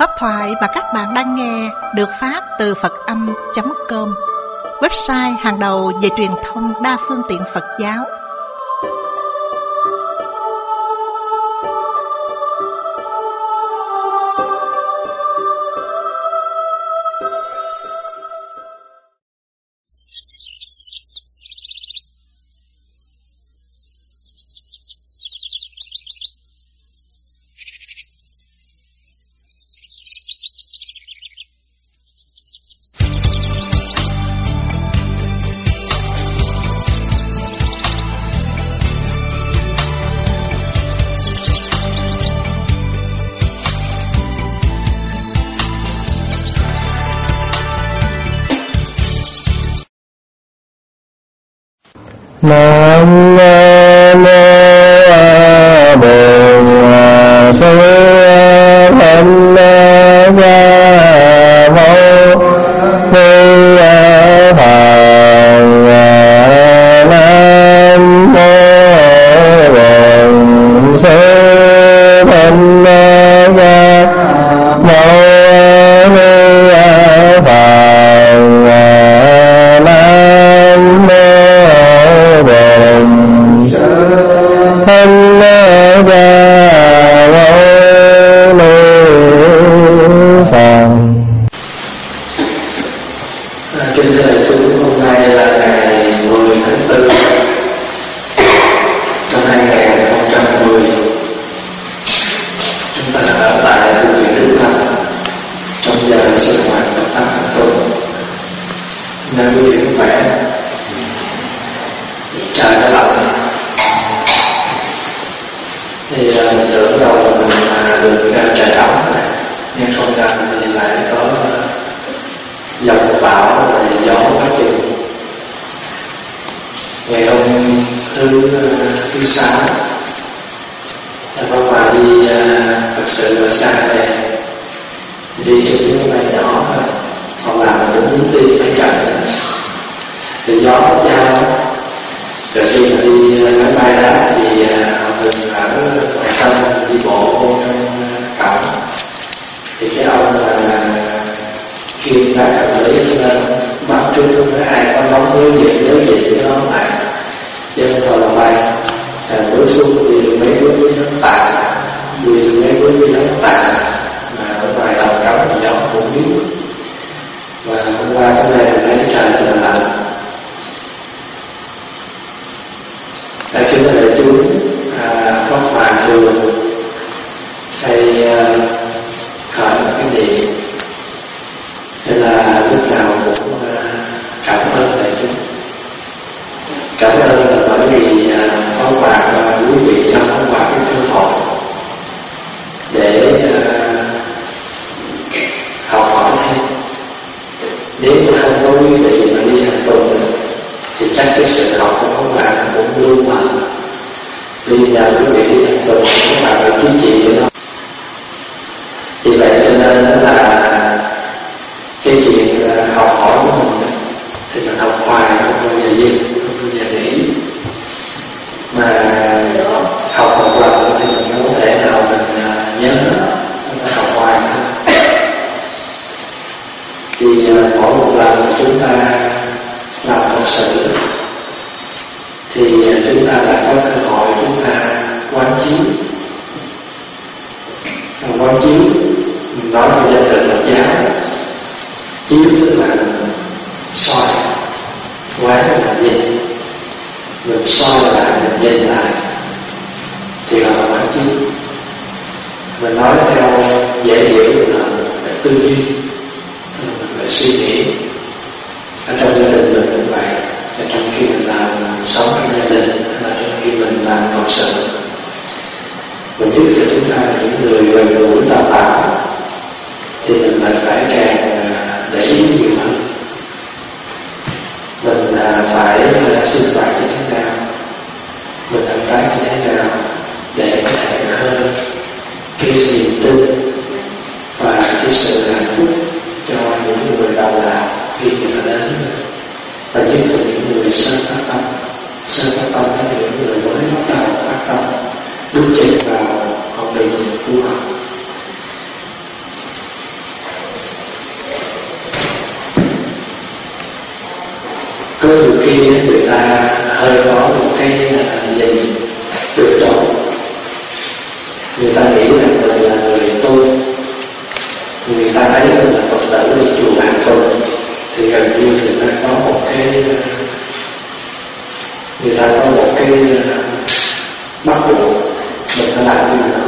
Pháp thoại mà các bạn đang nghe được phát từ Phật-âm.com, website hàng đầu về truyền thông đa phương tiện Phật giáo. Nam mô Bổn Sư Thích Ca Mâu Ni Phật. Nam mô Bổn Sư Thích Ca Mâu Ni thứ sáu có phải đi thực sự ở xa về, đi trên chiếc máy bay nhỏ thôi, còn làm mình muốn đi mấy trận thì gió cao. Rồi khi mà đi máy bay đó thì họ thường ở ngoài sân đi bộ vô trong cổng, thì cái ông là chuyên ta cầm lưỡi lên bắt trước với ai có nóng nhớ gì nó lại dân thờ là bay bước xuống đi được mấy bước với nó tàn, đi được mấy bước với nó tàn, mà ở ngoài đầu trống thì gió cũng biết. Và hôm qua cái này là thấy trời rất là lạnh. Đại chúng đại chúng có hòa thường hay khởi một cái gì hay là lúc nào cũng cảm ơn đại chúng. Cảm ơn là bởi vì Pháp Hòa và quý vị cho Pháp Hòa cái cơ hội để học hỏi thêm. Nếu mà không có quý vị mà đi hàng tuần thì chắc cái sự học của Pháp Hòa cũng luôn mà. Vì nhờ quý vị đi hàng tuần Pháp Hòa phải chính trị với nó. Vì vậy cho nên là cái chuyện học hỏi của mình thì mình học hoài không bao giờ dừng, không bao giờ nghỉ. Mà học một lần thì mình không thể nào mình nhớ, mình học hoài thôi. Vì mỗi một lần chúng ta làm thật sự thì chúng ta lại có cơ hội chúng ta quán chiếu. Quán chiếu mình nói về danh từ Phật giáo, chiếu tức là soi, quán là nhìn, mình soi lại, mình nhìn lại thì là quán chiếu. Mình nói theo dễ hiểu là tư duy, mình phải suy nghĩ. Ở trong gia đình mình cũng vậy, ở trong khi mình làm sống trong gia đình, là trong khi mình làm phật sự, mình giúp cho chúng ta những người gần gũi ta bảo thì mình lại phải càng để ý nhiều hơn. Mình phải sinh hoạt như thế nào, mình hợp tác như thế nào để có thể khơi cái niềm tin và cái sự hạnh phúc cho những người đầu làm khi người ta đến, và giúp cho những người sơ phát tâm. Sơ phát tâm là những người mới bắt đầu phát tâm, bước chân vào con đường tu học. khi người ta hơi có một cái nhìn được độ, người ta nghĩ rằng mình là người tu, người ta thấy mình là Phật tử đi chùa hàng tuần, thì gần như người ta có một cái bắt buộc mình phải làm cái gì đó.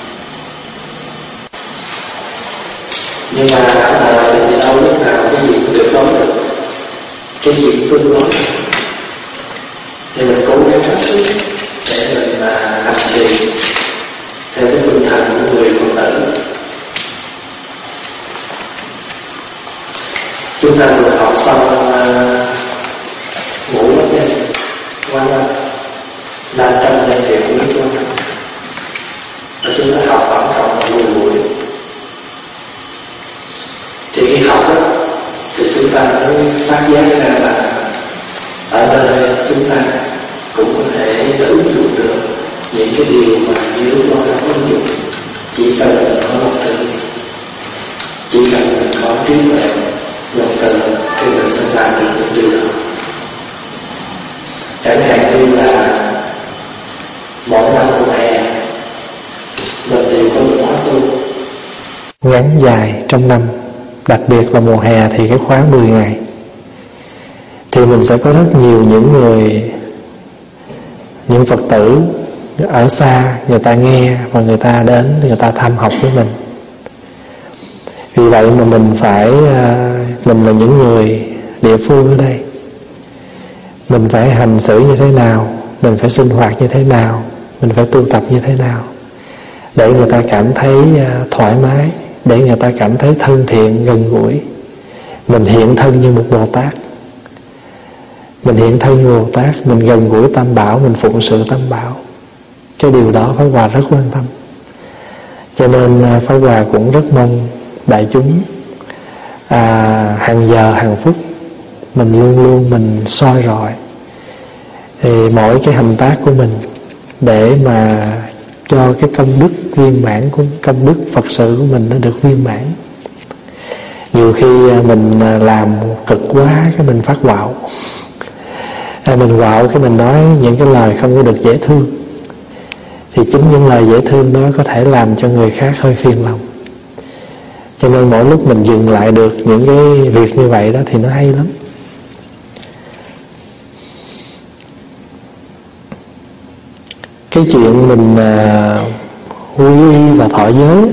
Nhưng mà ở đời thì đâu lúc nào cái gì cũng được nói được, cái gì cũng tương đối, thì mình cố gắng hết sức để mình hành trì theo cái tinh thần của người Phật tử. Chúng ta vừa học xong ngũ bất nhân quán âm, đang trong danh hiệu của Đức Quán Âm, và chúng ta học tổng cộng 10 buổi. Thì khi học đó, thì chúng ta mới phát giác ra là ở nơi chúng ta cũng có thể ứng dụng được những cái điều mà như Đức Quán Âm ứng dụng. Chỉ cần mình có lòng tin, chỉ cần mình có trí tuệ, lòng tin, thì mình sẽ làm được những điều đó. Chẳng hạn như là mỗi năm mùa hè mình đều có một khóa tu ngắn dài trong năm, đặc biệt là mùa hè thì cái khóa 10 ngày, thì mình sẽ có rất nhiều những Phật tử ở xa, người ta nghe và người ta đến, người ta tham học với mình. Vì vậy mà mình là những người địa phương ở đây, mình phải hành xử như thế nào, mình phải sinh hoạt như thế nào, mình phải tu tập như thế nào để người ta cảm thấy thoải mái, để người ta cảm thấy thân thiện, gần gũi. Mình hiện thân như một Bồ Tát, mình hiện thân như Bồ Tát, mình gần gũi Tam Bảo, mình phụng sự Tam Bảo. Cái điều đó Pháp Hòa rất quan tâm. Cho nên Pháp Hòa cũng rất mong đại chúng hàng giờ hàng phút mình luôn luôn mình soi rọi thì mỗi cái hành tác của mình, để mà cho cái công đức viên mãn, của công đức Phật sự của mình nó được viên mãn. Nhiều khi mình làm cực quá cái mình phát quạo, mình quạo cái mình nói những cái lời không có được dễ thương, thì chính những lời dễ thương đó có thể làm cho người khác hơi phiền lòng. Cho nên mỗi lúc mình dừng lại được những cái việc như vậy đó thì nó hay lắm. Cái chuyện mình quy y và thọ giới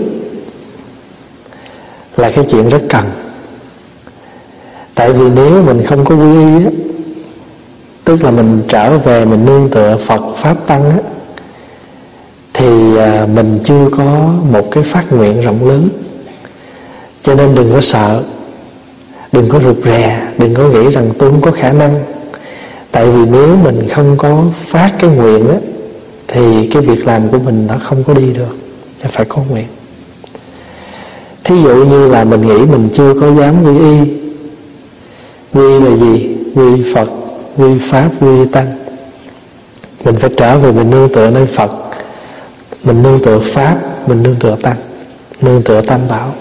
là cái chuyện rất cần. Tại vì nếu mình không có quy y á, tức là mình trở về mình nương tựa Phật Pháp Tăng á, thì mình chưa có một cái phát nguyện rộng lớn. Cho nên đừng có sợ, đừng có rụt rè, đừng có nghĩ rằng tôi không có khả năng. Tại vì nếu mình không có phát cái nguyện á, thì cái việc làm của mình nó không có đi được, phải có nguyện. Thí dụ như là mình nghĩ mình chưa có dám quy y. Quy là gì? Quy Phật, quy Pháp, quy Tăng. Mình phải trở về mình nương tựa nơi Phật, mình nương tựa Pháp, mình nương tựa Tăng, nương tựa Tam Bảo.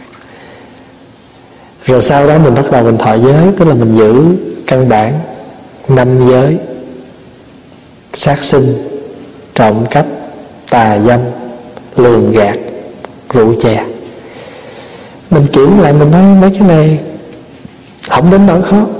Rồi sau đó mình bắt đầu mình thọ giới, tức là mình giữ căn bản 5 giới: sát sinh, trộm cắp, tà dâm, lường gạt, rượu chè. Mình kiểm lại mình nói mấy cái này không đến nỗi khó.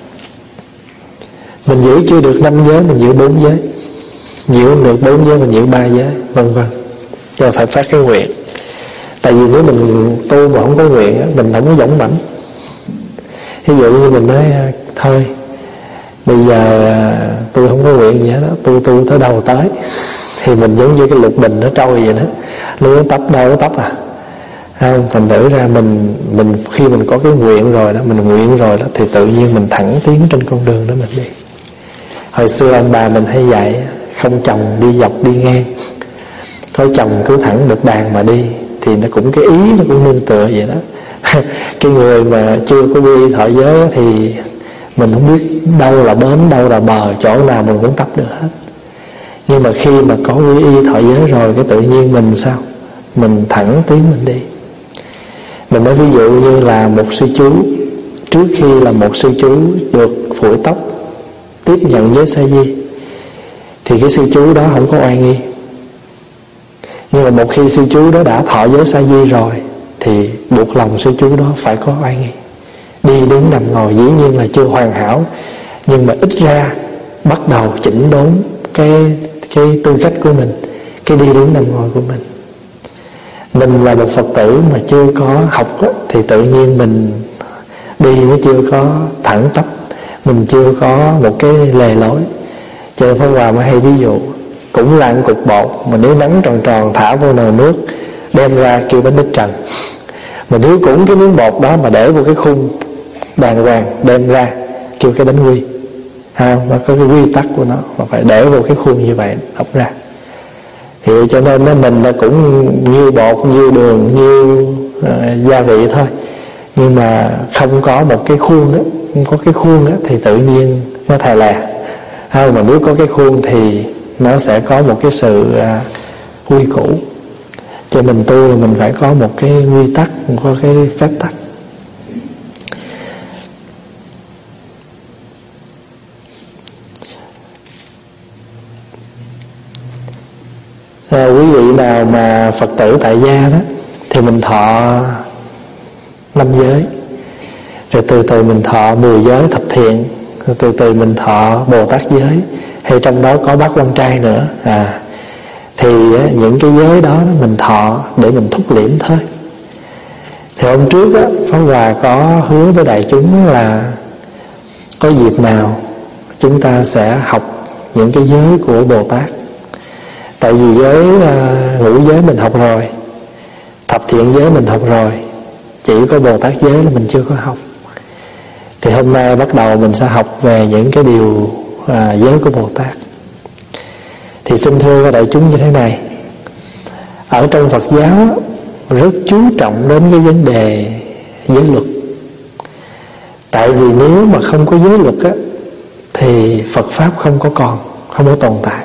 Mình giữ chưa được 5 giới, mình giữ 4 giới. Giữ được 4 giới, mình giữ 3 giới, vân vân. Cho phải phát cái nguyện. Tại vì nếu mình tu mà không có nguyện, mình không có dũng mãnh. Ví dụ như mình nói thôi, bây giờ tôi không có nguyện gì hết đó, tôi tu tới đâu tới, thì mình giống như cái lục bình nó trôi vậy đó, nó tấp đâu nó tấp à. Không, thành thử ra mình khi mình có cái nguyện rồi đó, mình nguyện rồi đó, thì tự nhiên mình thẳng tiến trên con đường đó mình đi. Hồi xưa ông bà mình hay dạy, không chồng đi dọc đi ngang, có chồng cứ thẳng một đàn mà đi, thì nó cũng cái ý nó cũng nương tựa vậy đó. Cái người mà chưa có quy y thọ giới thì mình không biết đâu là bến, đâu là bờ, chỗ nào mình cũng tấp được hết. Nhưng mà khi mà có quy y thọ giới rồi, cái tự nhiên mình sao? Mình thẳng tiến mình đi. Mình nói ví dụ như là một sư chú, trước khi là một sư chú được phủi tóc, tiếp nhận giới sa di, thì cái sư chú đó không có oai nghi. Nhưng mà một khi sư chú đó đã thọ giới sa di rồi thì buộc lòng sư chú đó phải có oai nghi. Đi đứng nằm ngồi dĩ nhiên là chưa hoàn hảo, nhưng mà ít ra bắt đầu chỉnh đốn cái tư cách của mình, cái đi đứng nằm ngồi của mình. Mình là một Phật tử mà chưa có học đó, thì tự nhiên mình đi nó chưa có thẳng tắp, mình chưa có một cái lề lối. Cho nên Pháp Hòa mới hay ví dụ, cũng là một cục bột mà nếu nắng tròn tròn thả vô nồi nước đem ra kêu bánh bích trần. Mà nếu cũng cái miếng bột đó mà để vô cái khung đàng hoàng đem ra kêu cái bánh quy, nó có cái quy tắc của nó, mà phải để vô cái khuôn như vậy ấp ra. Thì cho nên mình là cũng như bột, như đường, như gia vị thôi, nhưng mà không có một cái khuôn đó, không có cái khuôn đó thì tự nhiên nó thè lè. Mà nếu có cái khuôn thì nó sẽ có một cái sự quy củ. Cho mình tu là mình phải có một cái quy tắc, có cái phép tắc. Quý vị nào mà Phật tử tại gia đó thì mình thọ 5 giới, rồi từ từ mình thọ 10 giới thập thiện, rồi từ từ mình thọ Bồ Tát giới, hay trong đó có Bát Quan Trai nữa. Thì những cái giới đó mình thọ để mình thúc liễm thôi. Thì hôm trước á, Pháp Hòa có hứa với đại chúng là có dịp nào chúng ta sẽ học những cái giới của Bồ Tát. Tại vì giới ngũ giới mình học rồi, thập thiện giới mình học rồi, chỉ có Bồ Tát giới là mình chưa có học. Thì hôm nay bắt đầu mình sẽ học về những cái điều giới của Bồ Tát. Thì xin thưa các đại chúng như thế này, ở trong Phật giáo rất chú trọng đến cái vấn đề giới luật. Tại vì nếu mà không có giới luật á, thì Phật Pháp không có tồn tại.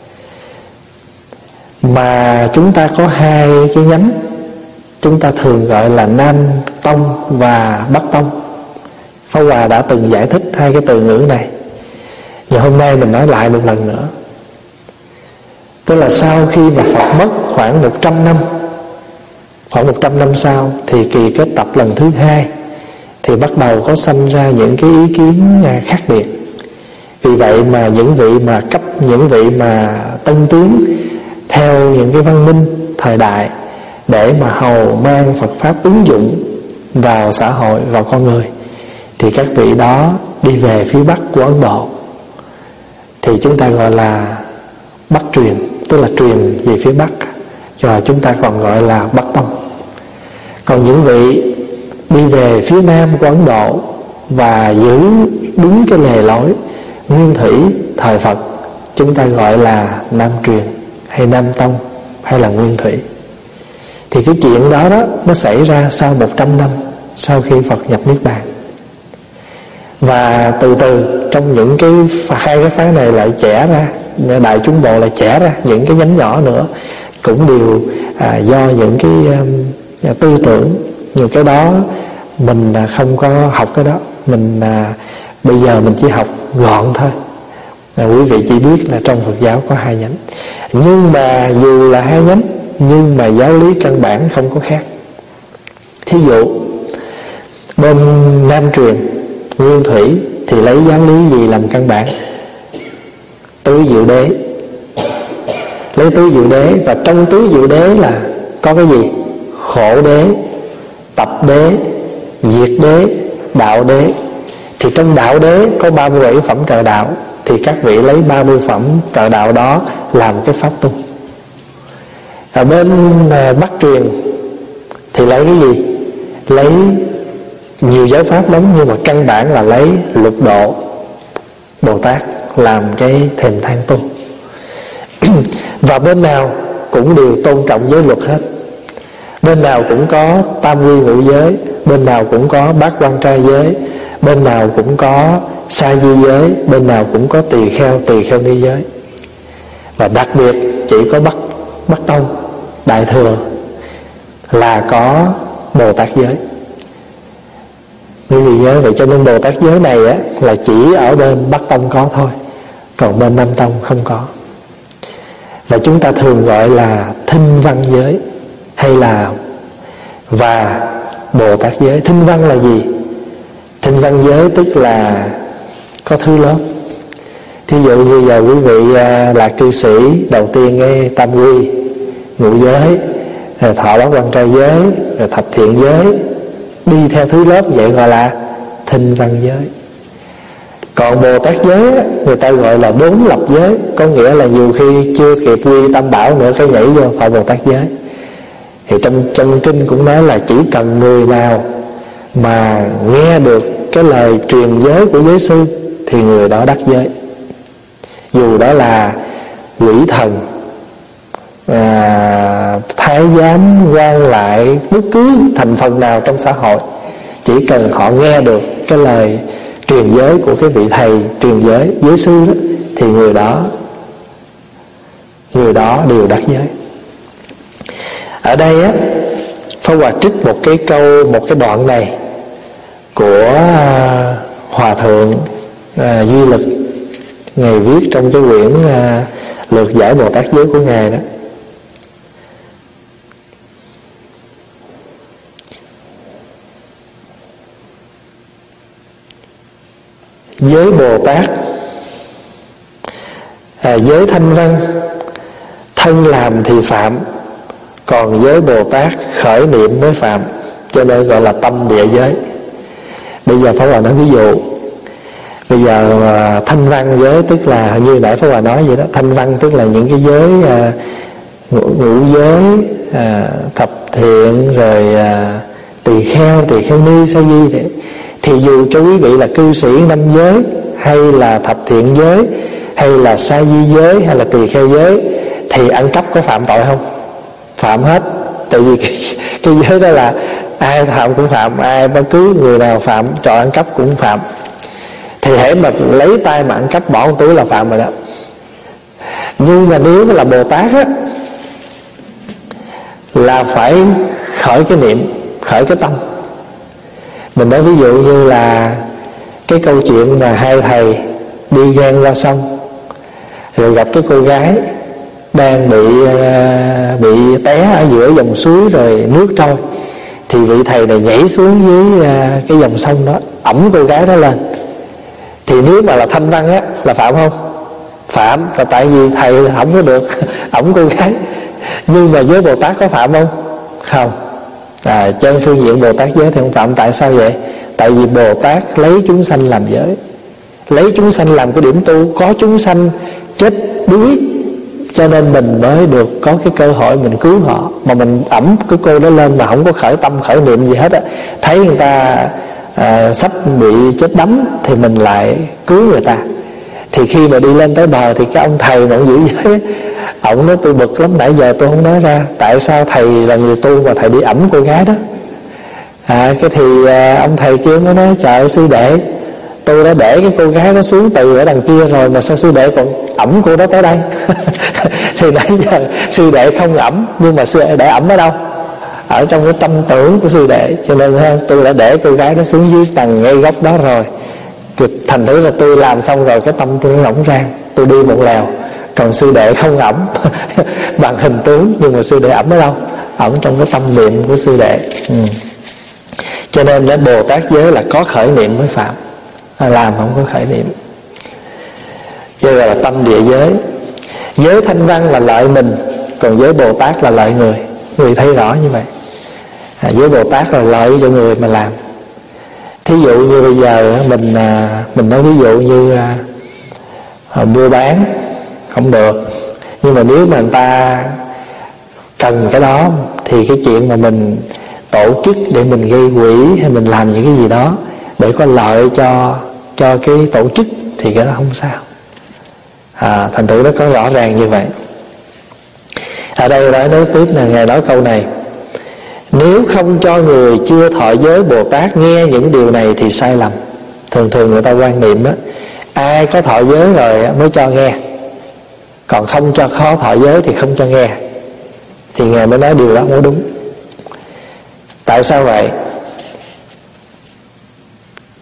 Mà chúng ta có hai cái nhánh, chúng ta thường gọi là Nam Tông và Bắc Tông. Pháp Hòa đã từng giải thích hai cái từ ngữ này, và hôm nay mình nói lại một lần nữa. Tức là sau khi mà Phật mất khoảng 100 năm, khoảng 100 năm sau thì kỳ kết tập lần thứ hai, thì bắt đầu có sanh ra những cái ý kiến khác biệt. Vì vậy mà những vị mà tân tiến theo những cái văn minh thời đại để mà hầu mang Phật Pháp ứng dụng vào xã hội, vào con người, thì các vị đó đi về phía Bắc của Ấn Độ, thì chúng ta gọi là Bắc truyền, tức là truyền về phía Bắc, cho chúng ta còn gọi là Bắc Tông. Còn những vị đi về phía Nam của Ấn Độ và giữ đúng cái lề lối nguyên thủy thời Phật, chúng ta gọi là Nam truyền hay Nam Tông hay là Nguyên Thủy. Thì cái chuyện đó nó xảy ra sau 100 năm sau khi Phật nhập Niết Bàn. Và từ từ trong những hai cái phái này lại chẻ ra, Đại Chúng Bộ lại chẻ ra những cái nhánh nhỏ nữa, cũng đều do những cái tư tưởng. Nhiều cái đó mình không có học cái đó, bây giờ mình chỉ học gọn thôi. Quý vị chỉ biết là trong Phật giáo có hai nhánh, nhưng mà dù là hai nhánh nhưng mà giáo lý căn bản không có khác. Thí dụ bên Nam truyền Nguyên Thủy thì lấy giáo lý gì làm căn bản? Tứ Diệu Đế. Lấy Tứ Diệu Đế, và trong Tứ Diệu Đế là có cái gì? Khổ đế, tập đế, diệt đế, đạo đế. Thì trong đạo đế có 37 phẩm trợ đạo, thì các vị lấy 30 phẩm trợ đạo đó làm cái pháp tu. Ở bên Bắc truyền thì lấy cái gì? Lấy nhiều giới pháp lắm, nhưng mà căn bản là lấy lục độ Bồ Tát làm cái thềm thang tu. Và bên nào cũng đều tôn trọng giới luật hết. Bên nào cũng có tam quy ngũ giới, bên nào cũng có bát quan trai giới, bên nào cũng có sa di giới, bên nào cũng có tỳ kheo ni giới. Và đặc biệt chỉ có Bắc Tông Đại Thừa là có Bồ Tát giới. Quý vị vậy cho nên Bồ Tát giới này á, là chỉ ở bên Bắc Tông có thôi, còn bên Nam Tông không có. Và chúng ta thường gọi là thinh văn giới hay là và Bồ Tát giới. Thinh văn là gì? Thinh văn giới tức là có thứ lớp. Thí dụ như giờ quý vị là cư sĩ, đầu tiên cái tam quy, ngũ giới, rồi thọ bát quan trai giới, rồi thập thiện giới, đi theo thứ lớp vậy gọi là thinh văn giới. Còn Bồ Tát giới người ta gọi là đốn lập giới, có nghĩa là nhiều khi chưa kịp quy tam bảo nữa cái nhảy vô thọ Bồ Tát giới. Thì trong kinh cũng nói là chỉ cần người nào mà nghe được cái lời truyền giới của giới sư thì người đó đắc giới, dù đó là quỷ thần, thái giám, quan lại, bất cứ thành phần nào trong xã hội, chỉ cần họ nghe được cái lời truyền giới của cái vị thầy truyền giới, giới sư đó, thì người đó đều đắc giới. Ở đây á, Pháp Hòa trích một cái câu, một cái đoạn này của Hòa thượng Duy Lực, ngài viết trong cái quyển Lược giải Bồ Tát giới của ngài đó. Giới Bồ Tát giới thanh văn, thân làm thì phạm, còn giới Bồ Tát khởi niệm mới phạm, cho nên gọi là tâm địa giới. Bây giờ Pháp Hòa nói ví dụ. Bây giờ thanh văn giới tức là như nãy Pháp Hòa nói vậy đó. Thanh văn tức là những cái giới ngũ giới, thập thiện, rồi tỳ kheo ni, sa di đấy. Thì dù cho quý vị là cư sĩ năm giới, hay là thập thiện giới, hay là sa di giới, hay là tỳ kheo giới, thì ăn cắp có phạm tội không? Phạm hết. Tại vì cái giới đó là ai phạm cũng phạm, ai bất cứ người nào phạm trò ăn cắp cũng phạm. Thì hễ mà lấy tay mà ăn cắp bỏ một túi là phạm rồi đó. Nhưng mà nếu là Bồ Tát á, là phải khởi cái niệm, khởi cái tâm. Mình nói ví dụ như là cái câu chuyện mà hai thầy đi ngang qua sông, rồi gặp cái cô gái đang bị té ở giữa dòng suối rồi nước trôi, thì vị thầy này nhảy xuống dưới cái dòng sông đó, ẵm cô gái đó lên. Thì nếu mà là thanh văn á là phạm không? Phạm, là tại vì thầy không có được ẵm cô gái. Nhưng mà giới Bồ Tát có phạm không? Không. Trên phương diện Bồ Tát giới thì không phạm. Tại sao vậy? Tại vì Bồ Tát lấy chúng sanh làm giới, lấy chúng sanh làm cái điểm tu. Có chúng sanh chết đuối, cho nên mình mới được có cái cơ hội mình cứu họ. Mà mình ẵm cái cô đó lên mà không có khởi tâm khởi niệm gì hết á, thấy người ta sắp bị chết đắm thì mình lại cứu người ta. Thì khi mà đi lên tới bờ thì cái ông thầy mà ông giữ giới, ông nói tôi bực lắm, nãy giờ tôi không nói ra tại sao thầy là người tu mà thầy đi ẵm cô gái đó. Cái thì ông thầy kia mới nói trời sư đệ, tôi đã để cái cô gái đó xuống từ ở đằng kia rồi mà sao sư đệ còn ẵm cô đó tới đây? Thì nãy giờ sư đệ không ẵm, nhưng mà sư đệ ẵm ở đâu? Ở trong cái tâm tưởng của sư đệ. Cho nên tôi đã để cô gái đó xuống dưới tầng ngay góc đó rồi. Thành thử là tôi làm xong rồi, cái tâm tôi nó rỗng rang, tôi đi một lèo. Còn sư đệ không ẵm bằng hình tướng, nhưng mà sư đệ ẵm ở đâu? Ẵm trong cái tâm niệm của sư đệ. Cho nên để Bồ Tát giới là có khởi niệm mới phạm, làm không có khởi niệm. Cho gọi là tâm địa giới. Giới thanh văn là lợi mình, còn giới Bồ Tát là lợi người. Người thấy rõ như vậy. Giới Bồ Tát là lợi cho người mà làm. Thí dụ như bây giờ mình nói ví dụ như mua bán không được, nhưng mà nếu mà người ta cần cái đó thì cái chuyện mà mình tổ chức để mình gây quỹ hay mình làm những cái gì đó để có lợi cho cái tổ chức thì cái đó không sao. Thành thử nó có rõ ràng như vậy. Ở đây đã nói tiếp là ngài nói câu này: nếu không cho người chưa thọ giới Bồ Tát nghe những điều này thì sai lầm. Thường thường người ta quan niệm á, ai có thọ giới rồi mới cho nghe, còn không cho khó thọ giới thì không cho nghe. Thì ngài mới nói điều đó không có đúng. Tại sao vậy?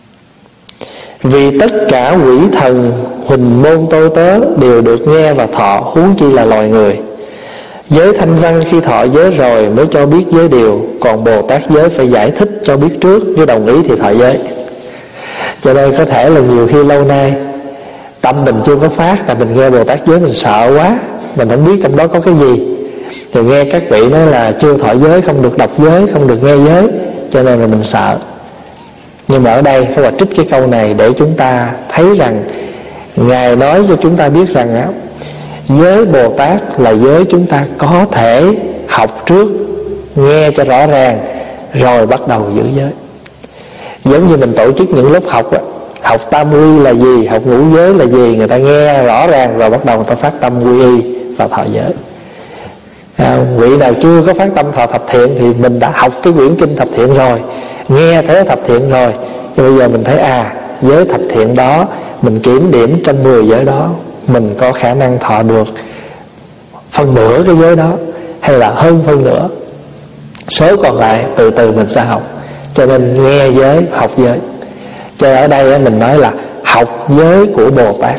Vì tất cả quỷ thần, huỳnh môn tôi tớ đều được nghe và thọ, huống chi là loài người. Giới thanh văn khi thọ giới rồi mới cho biết giới điều, còn Bồ Tát giới phải giải thích cho biết trước, nếu đồng ý thì thọ giới. Cho nên có thể là nhiều khi lâu nay tâm mình chưa có phát, tại mình nghe Bồ Tát giới mình sợ quá, mình không biết trong đó có cái gì. Thì nghe các vị nói là chưa thọ giới, không được đọc giới, không được nghe giới, cho nên là mình sợ. Nhưng mà ở đây Pháp Hòa trích cái câu này để chúng ta thấy rằng Ngài nói cho chúng ta biết rằng á, giới Bồ Tát là giới chúng ta có thể học trước, nghe cho rõ ràng, rồi bắt đầu giữ giới. Giống như mình tổ chức những lớp học á, học tam quy là gì, học ngũ giới là gì, người ta nghe rõ ràng rồi bắt đầu người ta phát tâm quy y và thọ giới. Vị nào chưa có phát tâm thọ thập thiện thì mình đã học cái quyển kinh thập thiện rồi, nghe thấy thập thiện rồi, cho bây giờ mình thấy giới thập thiện đó, mình kiểm điểm trong 10 giới đó, mình có khả năng thọ được phân nửa cái giới đó, hay là hơn phân nửa. Số còn lại từ từ mình sẽ học. Cho nên nghe giới, học giới. Cho nên ở đây mình nói là học giới của Bồ Tát.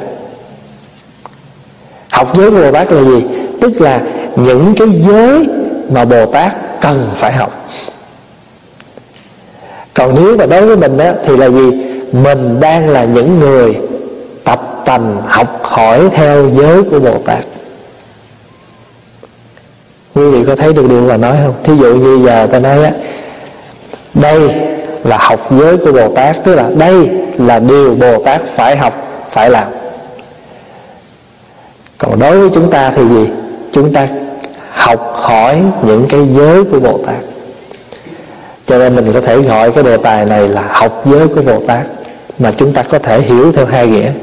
Học giới của Bồ Tát là gì? Tức là những cái giới mà Bồ Tát cần phải học. Còn nếu mà đối với mình á, thì là gì? Mình đang là những người tập tành học hỏi theo giới của Bồ Tát. Quý vị có thấy được điều mà nói không? Thí dụ như giờ ta nói á, đây là học giới của Bồ Tát, tức là đây là điều Bồ Tát phải học, phải làm. Còn đối với chúng ta thì gì? Chúng ta học hỏi những cái giới của Bồ Tát. Cho nên mình có thể gọi cái đề tài này là học giới của Bồ Tát, mà chúng ta có thể hiểu theo hai nghĩa.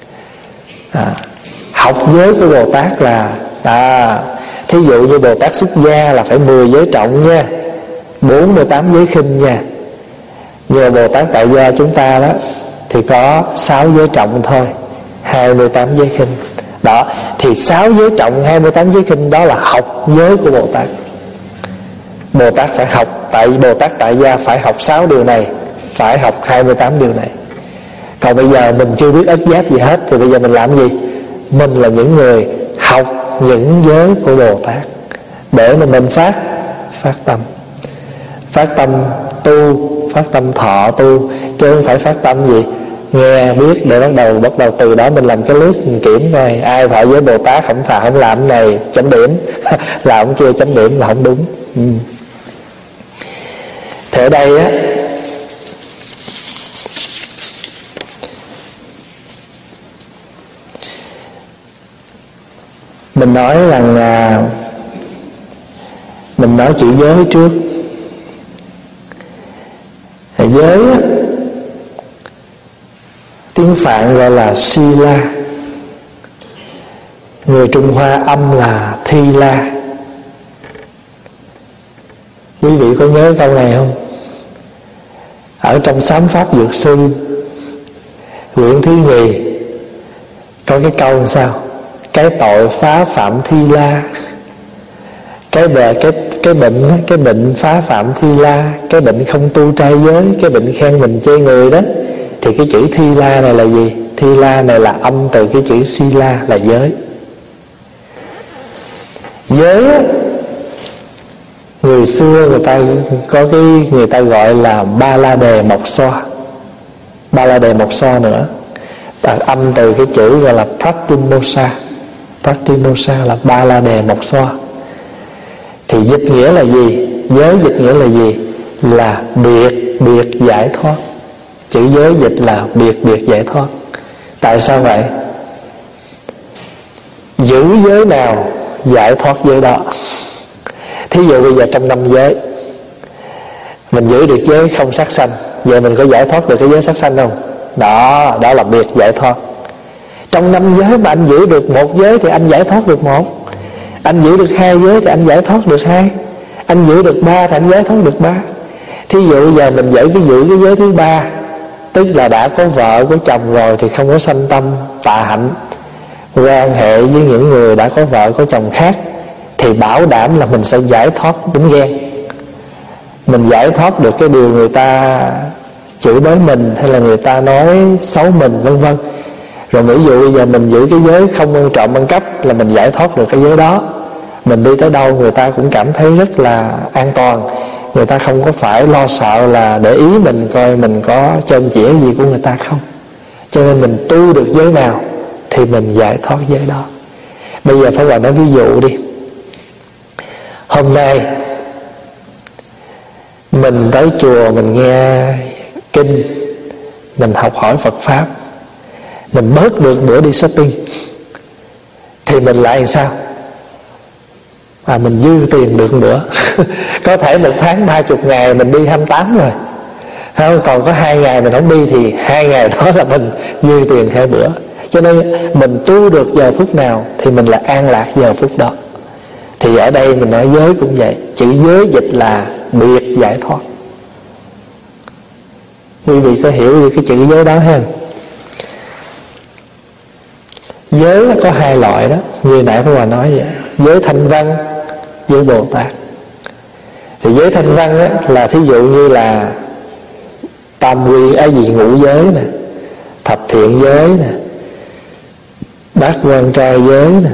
Học giới của Bồ Tát là thí dụ như Bồ Tát xuất gia là phải 10 giới trọng nha, 48 giới khinh nha. Nhưng mà Bồ Tát tại gia chúng ta đó thì có 6 giới trọng thôi, 28 giới khinh. Đó, thì 6 giới trọng 28 giới khinh đó là học giới của Bồ Tát. Bồ Tát phải học, tại Bồ Tát tại gia phải học 6 điều này, phải học 28 điều này. Còn bây giờ mình chưa biết ất giáp gì hết, thì bây giờ mình làm gì? Mình là những người học những giới của Bồ Tát để mà mình phát tâm. Phát tâm tu, phát tâm thọ tu, chứ không phải phát tâm gì nghe biết để bắt đầu từ đó mình làm cái list, mình kiểm coi ai thọ giới Bồ Tát không phải không làm này chấm điểm làm không chưa chấm điểm là không đúng. Thì ở đây á, mình nói rằng mình nói chữ giới trước. Giới á, tiếng Phạn gọi là Sila, người Trung Hoa âm là Thi La. Quý vị có nhớ câu này không? Ở trong Sám Pháp Dược Sư quyển thứ nhì có cái câu làm sao? Cái tội phá phạm Thi La, cái bệnh phá phạm Thi La, cái bệnh không tu trai giới, cái bệnh khen mình chê người đó. Thì cái chữ Thi La này là gì? Thi La này là âm từ cái chữ Sila là giới. Giới á, người xưa người ta có người ta gọi là Ba La Đề Mộc Xoa. Ba La Đề Mộc Xoa nữa, âm từ cái chữ gọi là Pratimosa. Pratimosa là Ba La Đề Mộc Xoa. Thì dịch nghĩa là gì? Giới dịch nghĩa là gì? Là biệt giải thoát. Chữ giới dịch là biệt giải thoát. Tại sao vậy? Giữ giới nào giải thoát giới đó. Thí dụ bây giờ trong 5 giới mình giữ được giới không sát sanh, vậy mình có giải thoát được cái giới sát sanh không? Đó là biệt giải thoát. Trong 5 giới mà anh giữ được 1 giới thì anh giải thoát được 1. Anh giữ được 2 giới thì anh giải thoát được 2. Anh giữ được 3 thì anh giải thoát được 3. Thí dụ bây giờ mình giữ cái giới thứ 3, tức là đã có vợ có chồng rồi thì không có sanh tâm tà hạnh, quan hệ với những người đã có vợ có chồng khác, thì bảo đảm là mình sẽ giải thoát tính ghen. Mình giải thoát được cái điều người ta chửi bới mình, hay là người ta nói xấu mình, vân vân. Rồi ví dụ bây giờ mình giữ cái giới không ăn trộm ăn cắp là mình giải thoát được cái giới đó. Mình đi tới đâu người ta cũng cảm thấy rất là an toàn. Người ta không có phải lo sợ là để ý mình coi mình có chơn chĩa gì của người ta không. Cho nên mình tu được giới nào thì mình giải thoát giới đó. Bây giờ Pháp Hòa nói ví dụ đi. Hôm nay mình tới chùa, mình nghe kinh, mình học hỏi Phật Pháp, mình bớt được bữa đi shopping, thì mình lại làm sao? Mình dư tiền được nữa. Có thể một tháng 30 ngày mình đi 28 rồi, không, còn có 2 ngày mình không đi thì 2 ngày đó là mình dư tiền 2 bữa. Cho nên mình tu được giờ phút nào thì mình là an lạc giờ phút đó. Thì ở đây mình nói giới cũng vậy. Chữ giới dịch là biệt giải thoát. Quý vị có hiểu cái chữ giới đó ha? Giới nó có 2 loại đó, như nãy Pháp Hòa nói vậy. Giới thanh văn, giới Bồ Tát. Thì giới thanh văn á, là thí dụ như là tam quy ngũ giới nè, thập thiện giới nè, bát quan trai giới nè,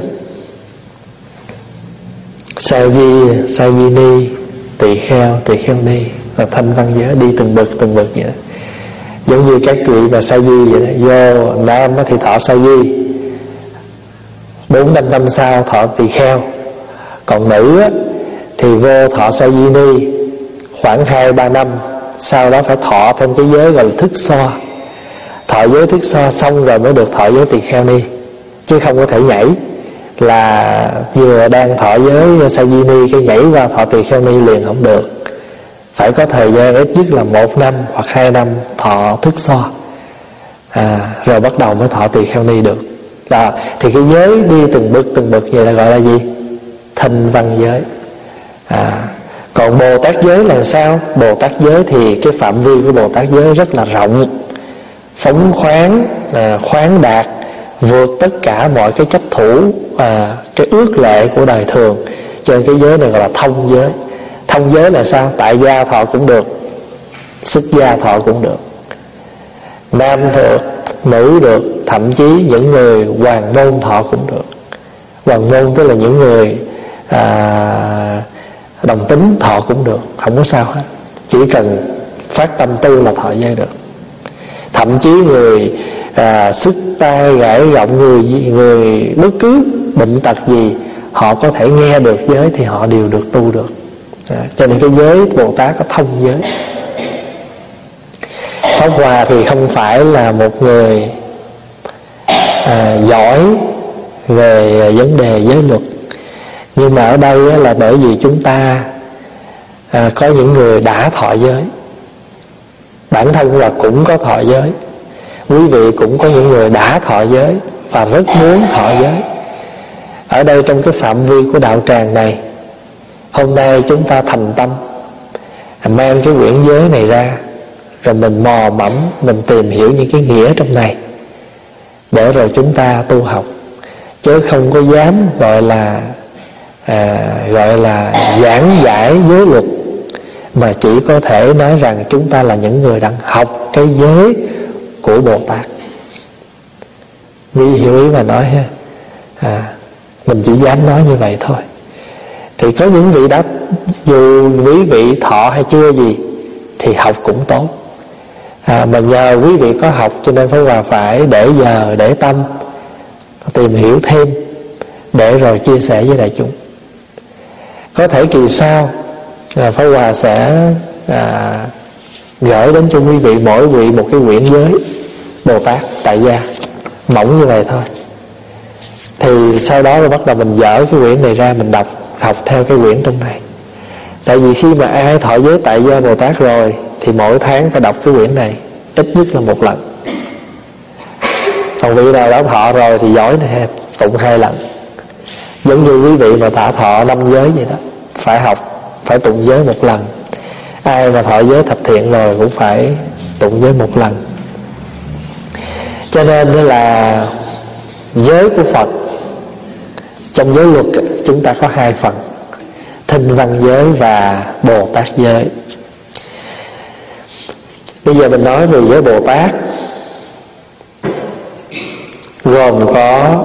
sa di ni, tỳ kheo ni, là thanh văn giới, đi từng bậc vậy đó. Giống như các vị mà sa di vậy đó. Vô nam thì thọ sa di, 4-5 năm sau thọ tỳ kheo. Còn nữ thì vô thọ sa di ni khoảng 2-3 năm, sau đó phải thọ thêm cái giới gọi là thức so. Thọ giới thức so xong rồi mới được thọ giới tỳ kheo ni, chứ không có thể nhảy là vừa đang thọ giới sa di ni cái nhảy qua thọ tỳ kheo ni liền, không được. Phải có thời gian ít nhất là 1 năm hoặc 2 năm thọ thức so, rồi bắt đầu mới thọ tỳ kheo ni được. Đó, thì cái giới đi từng bậc vậy là gọi là gì? Thanh văn giới. Còn Bồ Tát giới là sao? Bồ Tát giới thì cái phạm vi của Bồ Tát giới rất là rộng, phóng khoáng, khoáng đạt, vượt tất cả mọi cái chấp thủ, cái ước lệ của đời thường. Cho nên cái giới này gọi là thông giới. Thông giới là sao? Tại gia thọ cũng được, xuất gia thọ cũng được, nam được, nữ được, thậm chí những người hoàng môn thọ cũng được. Hoàng môn tức là những người đồng tính thọ cũng được, không có sao hết. Chỉ cần phát tâm tu là thọ giới được. Thậm chí người sức tay gãy gọng, người bất cứ bệnh tật gì, họ có thể nghe được giới thì họ đều được tu được. Cho nên cái giới Bồ Tát có thông giới. Pháp Hòa thì không phải là một người giỏi về vấn đề giới luật, nhưng mà ở đây là bởi vì chúng ta có những người đã thọ giới. Bản thân là cũng có thọ giới, quý vị cũng có những người đã thọ giới và rất muốn thọ giới. Ở đây trong cái phạm vi của đạo tràng này, hôm nay chúng ta thành tâm mang cái quyển giới này ra, rồi mình mò mẫm, mình tìm hiểu những cái nghĩa trong này, để rồi chúng ta tu học. Chứ không có dám gọi là giảng giải giới luật, mà chỉ có thể nói rằng chúng ta là những người đang học cái giới của Bồ Tát. Quý hiểu ý mà nói ha. Mình chỉ dám nói như vậy thôi. Thì có những vị đã, dù quý vị thọ hay chưa gì thì học cũng tốt. Mà nhờ quý vị có học cho nên Pháp Hòa phải để giờ, để tâm tìm hiểu thêm, để rồi chia sẻ với đại chúng. Có thể kỳ sau Pháp Hòa sẽ gửi đến cho quý vị, mỗi vị một cái quyển giới Bồ Tát tại gia, mỏng như vậy thôi. Thì sau đó rồi bắt đầu mình dở cái quyển này ra, mình đọc, học theo cái quyển trong này. Tại vì khi mà ai thọ giới tại gia Bồ Tát rồi thì mỗi tháng phải đọc cái quyển này ít nhất là 1 lần. Còn vị nào đã thọ rồi thì giỏi này, tụng 2 lần. Giống như quý vị mà đã thọ 5 giới vậy đó, phải học, phải tụng giới 1 lần. Ai mà thọ giới thập thiện rồi cũng phải tụng giới 1 lần. Cho nên là giới của Phật, trong giới luật chúng ta có 2 phần: Thanh văn giới và Bồ Tát giới. Bây giờ mình nói về giới Bồ Tát, gồm có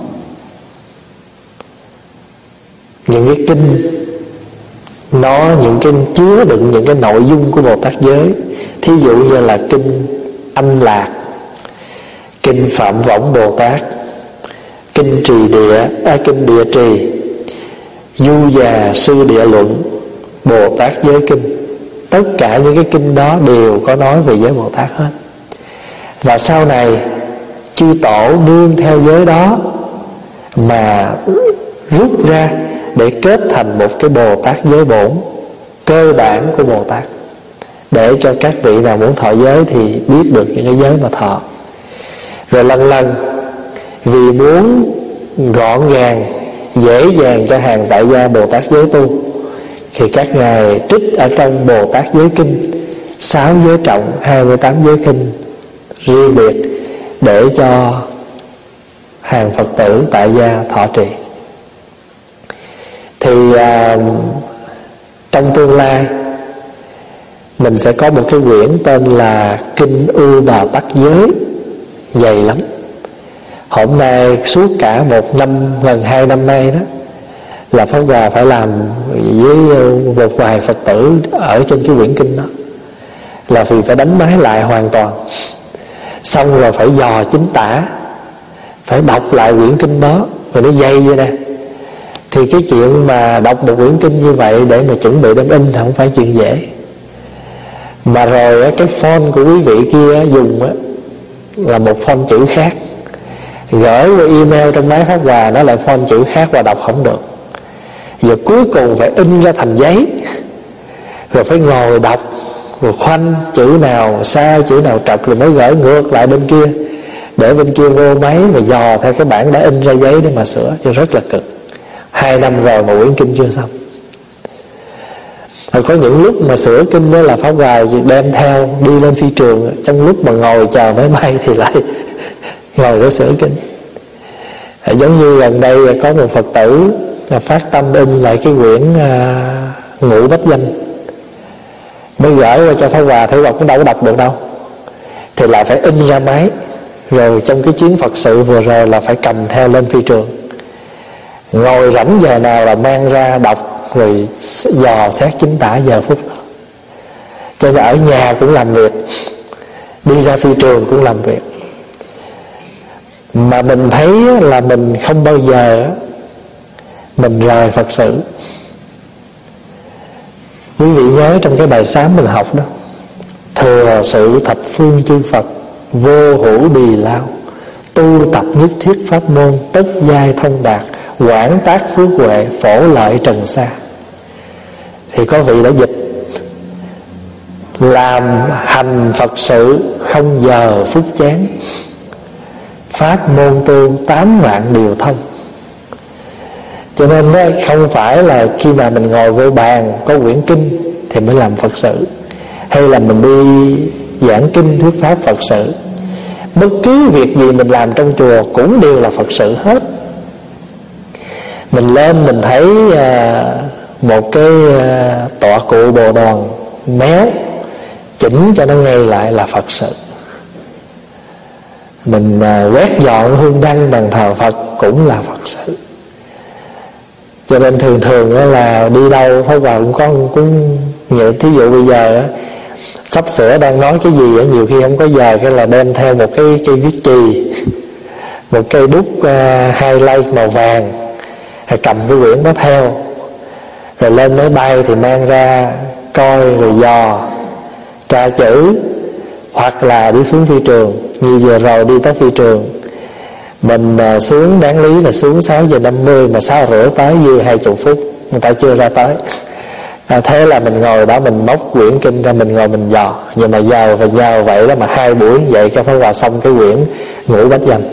những cái kinh, những cái chứa đựng những cái nội dung của Bồ Tát giới. Thí dụ như là kinh Anh Lạc, kinh Phạm Võng Bồ Tát, kinh kinh Địa Trì, Du Già Sư Địa Luận, Bồ Tát Giới Kinh. Tất cả những cái kinh đó đều có nói về giới Bồ Tát hết. Và sau này chư tổ nương theo giới đó mà rút ra để kết thành một cái Bồ Tát giới bổn cơ bản của Bồ Tát, để cho các vị nào muốn thọ giới thì biết được những cái giới mà thọ. Rồi lần lần vì muốn gọn gàng, dễ dàng cho hàng tại gia Bồ Tát giới tu, thì các ngài trích ở trong Bồ Tát giới kinh 6 giới trọng, 28 giới kinh riêng biệt để cho hàng Phật tử tại gia thọ trì. Thì trong tương lai mình sẽ có một cái quyển tên là Kinh U Bà Tắc Giới, dày lắm. Hôm nay suốt cả một năm, gần 2 năm nay đó, là Pháp Hòa phải làm với một vài Phật tử ở trên cái quyển kinh đó, là vì phải đánh máy lại hoàn toàn, xong rồi phải dò chính tả, phải đọc lại quyển kinh đó, rồi nó dày vậy nè. Thì cái chuyện mà đọc một quyển kinh như vậy để mà chuẩn bị đem in không phải chuyện dễ. Mà rồi cái font của quý vị kia dùng là một font chữ khác, gửi qua email trong máy Pháp Hòa nó lại font chữ khác và đọc không được. Giờ cuối cùng phải in ra thành giấy, rồi phải ngồi đọc, rồi khoanh chữ nào sai, chữ nào trật, rồi mới gửi ngược lại bên kia, để bên kia vô máy mà dò theo cái bản đã in ra giấy để mà sửa, cho rất là cực. 2 năm rồi mà quyển kinh chưa xong. Rồi có những lúc mà sửa kinh đó là Pháp Hòa đem theo đi lên phi trường, trong lúc mà ngồi chờ máy bay thì lại ngồi để sửa kinh. Giống như gần đây có một Phật tử phát tâm in lại cái quyển Ngũ Bách Danh, mới gửi qua cho Pháp Hòa thử đọc, cũng đâu có đọc được đâu, thì lại phải in ra máy. Rồi trong cái chuyến Phật sự vừa rồi là phải cầm theo lên phi trường, ngồi rảnh giờ nào là mang ra đọc, rồi dò xét chính tả giờ phút đó. Cho nên ở nhà cũng làm việc, đi ra phi trường cũng làm việc. Mà mình thấy là mình không bao giờ mình rời Phật sự. Quý vị nhớ trong cái bài sám mình học đó: thừa sự thập phương chư Phật, vô hữu bì lao, tu tập nhất thiết pháp môn, tất giai thông đạt, quảng tác phước huệ, phổ lợi trần xa. Thì có vị đã dịch: làm hành Phật sự không giờ phút chán, pháp môn tu 8 vạn điều thông. Cho nên đó, không phải là khi nào mình ngồi vô bàn có quyển kinh thì mới làm Phật sự, hay là mình đi giảng kinh thuyết pháp Phật sự. Bất cứ việc gì mình làm trong chùa cũng đều là Phật sự hết. Mình lên mình thấy một cái tọa cụ bồ đoàn méo, chỉnh cho nó ngay lại là Phật sự. Mình quét dọn hương đăng bàn thờ Phật cũng là Phật sự. Cho nên thường đó là đi đâu Pháp Hòa cũng nhiều. Thí dụ bây giờ sắp sửa đang nói cái gì nhiều khi không có giờ, cái là đem theo một cái cây viết chì, một cây đúc highlight màu vàng, rồi cầm cái quyển đó theo, rồi lên máy bay thì mang ra coi rồi dò tra chữ. Hoặc là đi xuống phi trường, như vừa rồi đi tới phi trường, mình xuống đáng lý là xuống 6 giờ 50 mà 6 rưỡi tới, dư 20 phút người ta chưa ra tới. Thế là mình ngồi đó mình móc quyển kinh ra, mình ngồi mình dò. Nhưng mà nhờ vậy đó mà 2 buổi vậy cho Pháp Hòa xong cái quyển Ngũ Bách Danh.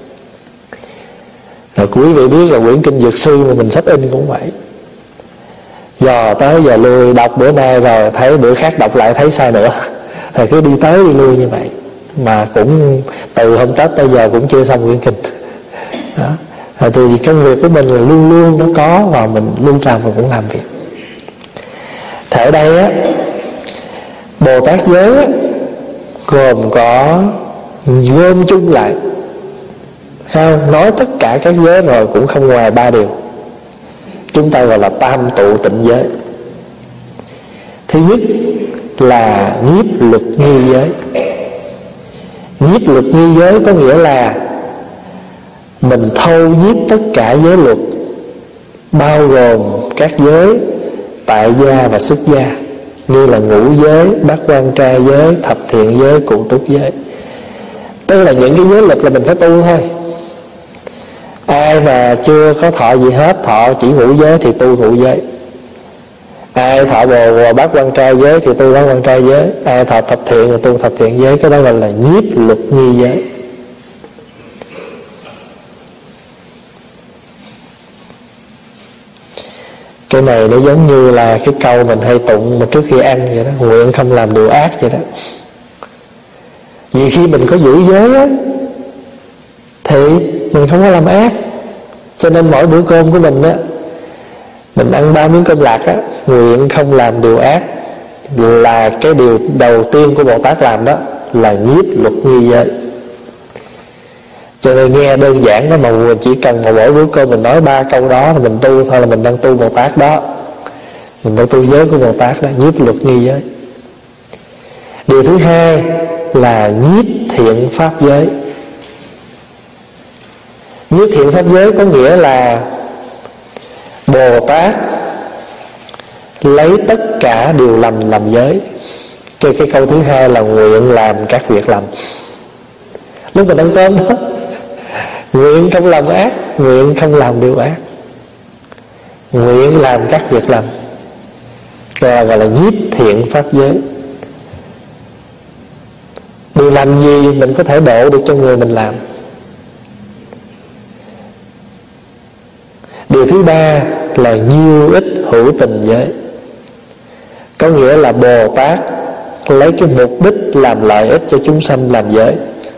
Rồi quý vị biết là quyển kinh Dược Sư mà mình sắp in cũng vậy, dò tới giờ lui, đọc bữa nay rồi thấy bữa khác đọc lại thấy sai nữa, thì cứ đi tới đi lui như vậy. Mà cũng từ hôm Tết tới giờ cũng chưa xong quyển kinh đó. Thì công việc của mình là luôn luôn nó có, và mình luôn làm và cũng làm việc. Thì ở đây á, Bồ Tát giới á, gồm có gom chung lại, không nói tất cả các giới rồi cũng không ngoài 3 điều. Chúng ta gọi là tam tụ tịnh giới. Thứ nhất là nhiếp luật nghi giới. Nhiếp luật nghi giới có nghĩa là mình thâu nhiếp tất cả giới luật, bao gồm các giới tại gia và xuất gia, như là ngũ giới, bát quan trai giới, thập thiện giới, cụ túc giới. Tức là những cái giới luật là mình phải tu thôi. Ai mà chưa có thọ gì hết, thọ chỉ ngũ giới thì tu ngũ giới. Ai thọ bồ bát quan trai giới thì tu bát quan trai giới. Ai thọ thập thiện thì tu thập thiện giới. Cái đó gọi là nhiếp luật nghi giới. Cái này nó giống như là cái câu mình hay tụng mà trước khi ăn vậy đó: nguyện không làm điều ác vậy đó. Vì khi mình có giữ giới á, thì mình không có làm ác. Cho nên mỗi bữa cơm của mình á, mình ăn 3 miếng cơm lạc á, nguyện không làm điều ác là cái điều đầu tiên của Bồ Tát làm, đó là nhiếp luật nghi giới. Cho nên nghe đơn giản đó, mà mình chỉ cần một mỗi bữa cơm mình nói 3 câu đó thì mình tu thôi là mình đang tu Bồ Tát đó. Mình đang tu giới của Bồ Tát đó, nhiếp luật nghi giới. Điều thứ hai là nhiếp thiện pháp giới. Nhiếp thiện pháp giới có nghĩa là Bồ Tát lấy tất cả điều lành làm giới. Cái câu thứ hai là nguyện làm các việc lành. Lúc mình ăn cơm đó, nguyện không làm ác, nguyện không làm điều ác, nguyện làm các việc lành, gọi là nhiếp thiện pháp giới. Điều lành gì mình có thể độ được cho người mình làm. Điều thứ ba là nhiêu ích hữu tình giới. Có nghĩa là Bồ Tát lấy cái mục đích làm lợi ích cho chúng sanh làm giới,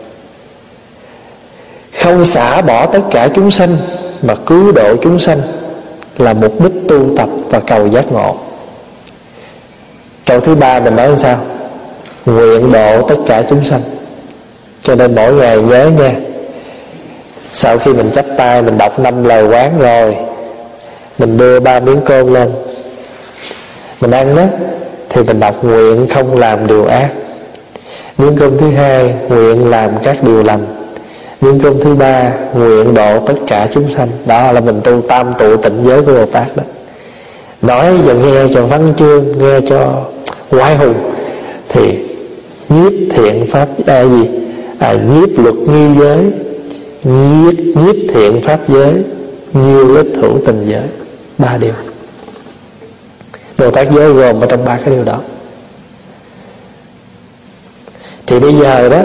không xả bỏ tất cả chúng sanh mà cứu độ chúng sanh là mục đích tu tập và cầu giác ngộ. Câu thứ ba mình nói làm sao? Nguyện độ tất cả chúng sanh. Cho nên mỗi ngày nhớ nha, sau khi mình chắp tay mình đọc 5 lời quán rồi, mình đưa 3 miếng cơm lên mình ăn đó, thì mình đọc nguyện không làm điều ác. Miếng cơm thứ hai, nguyện làm các điều lành. Miếng cơm thứ ba, nguyện độ tất cả chúng sanh. Đó là mình tu tam tụ tịnh giới của Bồ Tát đó. Nói và nghe cho văn chương, nghe cho oai hùng, thì nhiếp thiện pháp nhiếp luật nghi giới, nhiếp thiện pháp giới, nhiêu ích hữu tình giới. 3 điều Bồ Tát giới gồm ở trong 3 cái điều đó. Thì bây giờ đó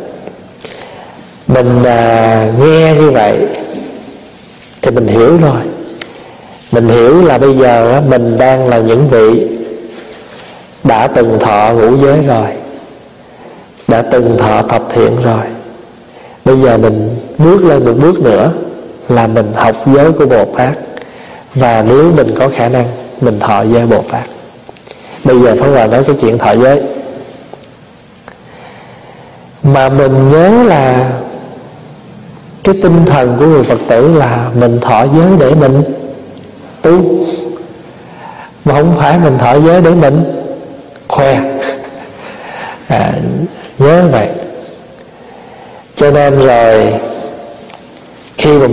mình nghe như vậy thì mình hiểu rồi. Mình hiểu là bây giờ mình đang là những vị đã từng thọ ngũ giới rồi, đã từng thọ thập thiện rồi. Bây giờ mình bước lên một bước nữa là mình học giới của Bồ Tát. Và nếu mình có khả năng, mình thọ giới Bồ Tát. Bây giờ Pháp Hòa nói cái chuyện thọ giới. Mà mình nhớ là cái tinh thần của người Phật tử là mình thọ giới để mình tu, mà không phải mình thọ giới để mình khoe. Nhớ vậy. Cho nên rồi khi mà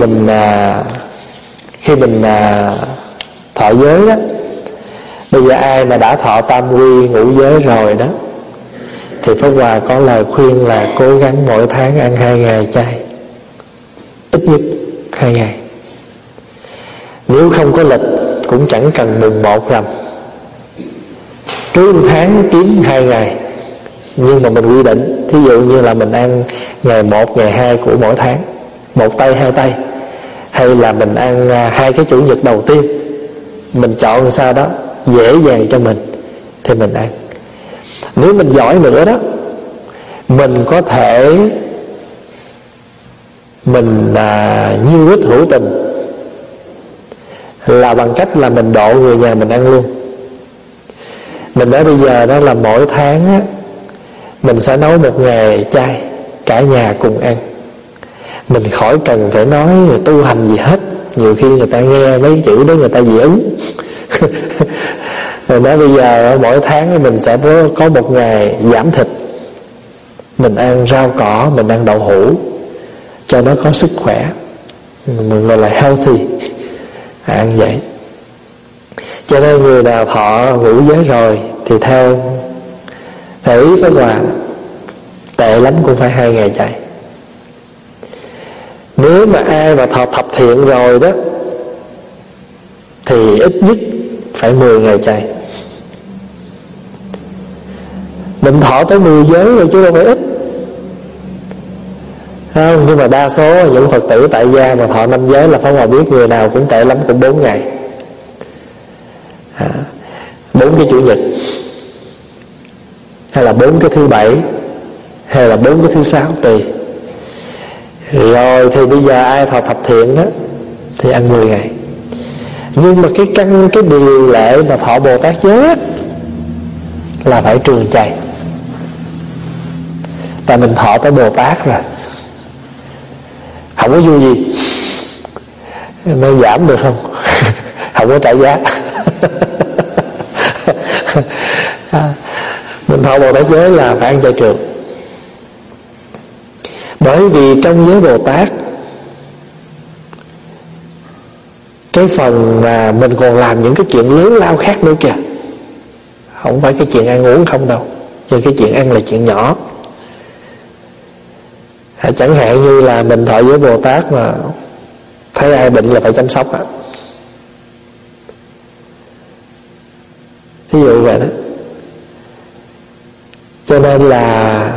mình thọ giới đó, bây giờ ai mà đã thọ tam quy ngũ giới rồi đó, thì Pháp Hòa có lời khuyên là cố gắng mỗi tháng ăn 2 ngày chay, ít nhất 2 ngày. Nếu không có lịch cũng chẳng cần mùng 1 rằm, cứ tháng kiếm 2 ngày. Nhưng mà mình quy định, thí dụ như là mình ăn ngày 1, ngày 2 của mỗi tháng, 1 tây 2 tây, hay là mình ăn 2 cái chủ nhật đầu tiên, mình chọn làm sao đó dễ dàng cho mình thì mình ăn. Nếu mình giỏi nữa đó, mình có thể mình nhiêu ích hữu tình, là bằng cách là mình độ người nhà mình ăn luôn. Mình nói bây giờ đó là mỗi tháng á, mình sẽ nấu một ngày chay, cả nhà cùng ăn. Mình khỏi cần phải nói tu hành gì hết. Nhiều khi người ta nghe mấy chữ đó người ta dị ứng. Rồi nói bây giờ mỗi tháng mình sẽ có một ngày giảm thịt, mình ăn rau cỏ, mình ăn đậu hũ cho nó có sức khỏe, mình gọi là healthy, ăn vậy. Cho nên người nào thọ ngũ giới rồi thì theo ý Pháp Hòa, tệ lắm cũng phải 2 ngày chay. Nếu mà ai mà thọ thập thiện rồi đó thì ít nhất phải 10 ngày chay. Mình thọ tới 10 giới rồi chứ đâu phải ít, không? Nhưng mà đa số những Phật tử tại gia mà thọ 5 giới là Pháp Hòa biết người nào cũng tệ lắm cũng 4 ngày, 4 cái chủ nhật, hay là 4 cái thứ bảy, hay là 4 cái thứ sáu tùy. Rồi thì bây giờ ai thọ thập thiện đó thì ăn 10 ngày. Nhưng mà cái điều lệ mà thọ Bồ Tát giới là phải trường chay. Tại mình thọ tới Bồ Tát rồi, không có vui gì. Nó giảm được không? Không có trả giá. Mình thọ Bồ Tát giới là phải ăn chay trường. Bởi vì trong giới Bồ Tát, cái phần mà mình còn làm những cái chuyện lớn lao khác nữa kìa. Không phải cái chuyện ăn uống không đâu, nhưng cái chuyện ăn là chuyện nhỏ. Chẳng hạn như là mình thọ giới Bồ Tát mà thấy ai bệnh là phải chăm sóc á, thí dụ vậy đó. Cho nên là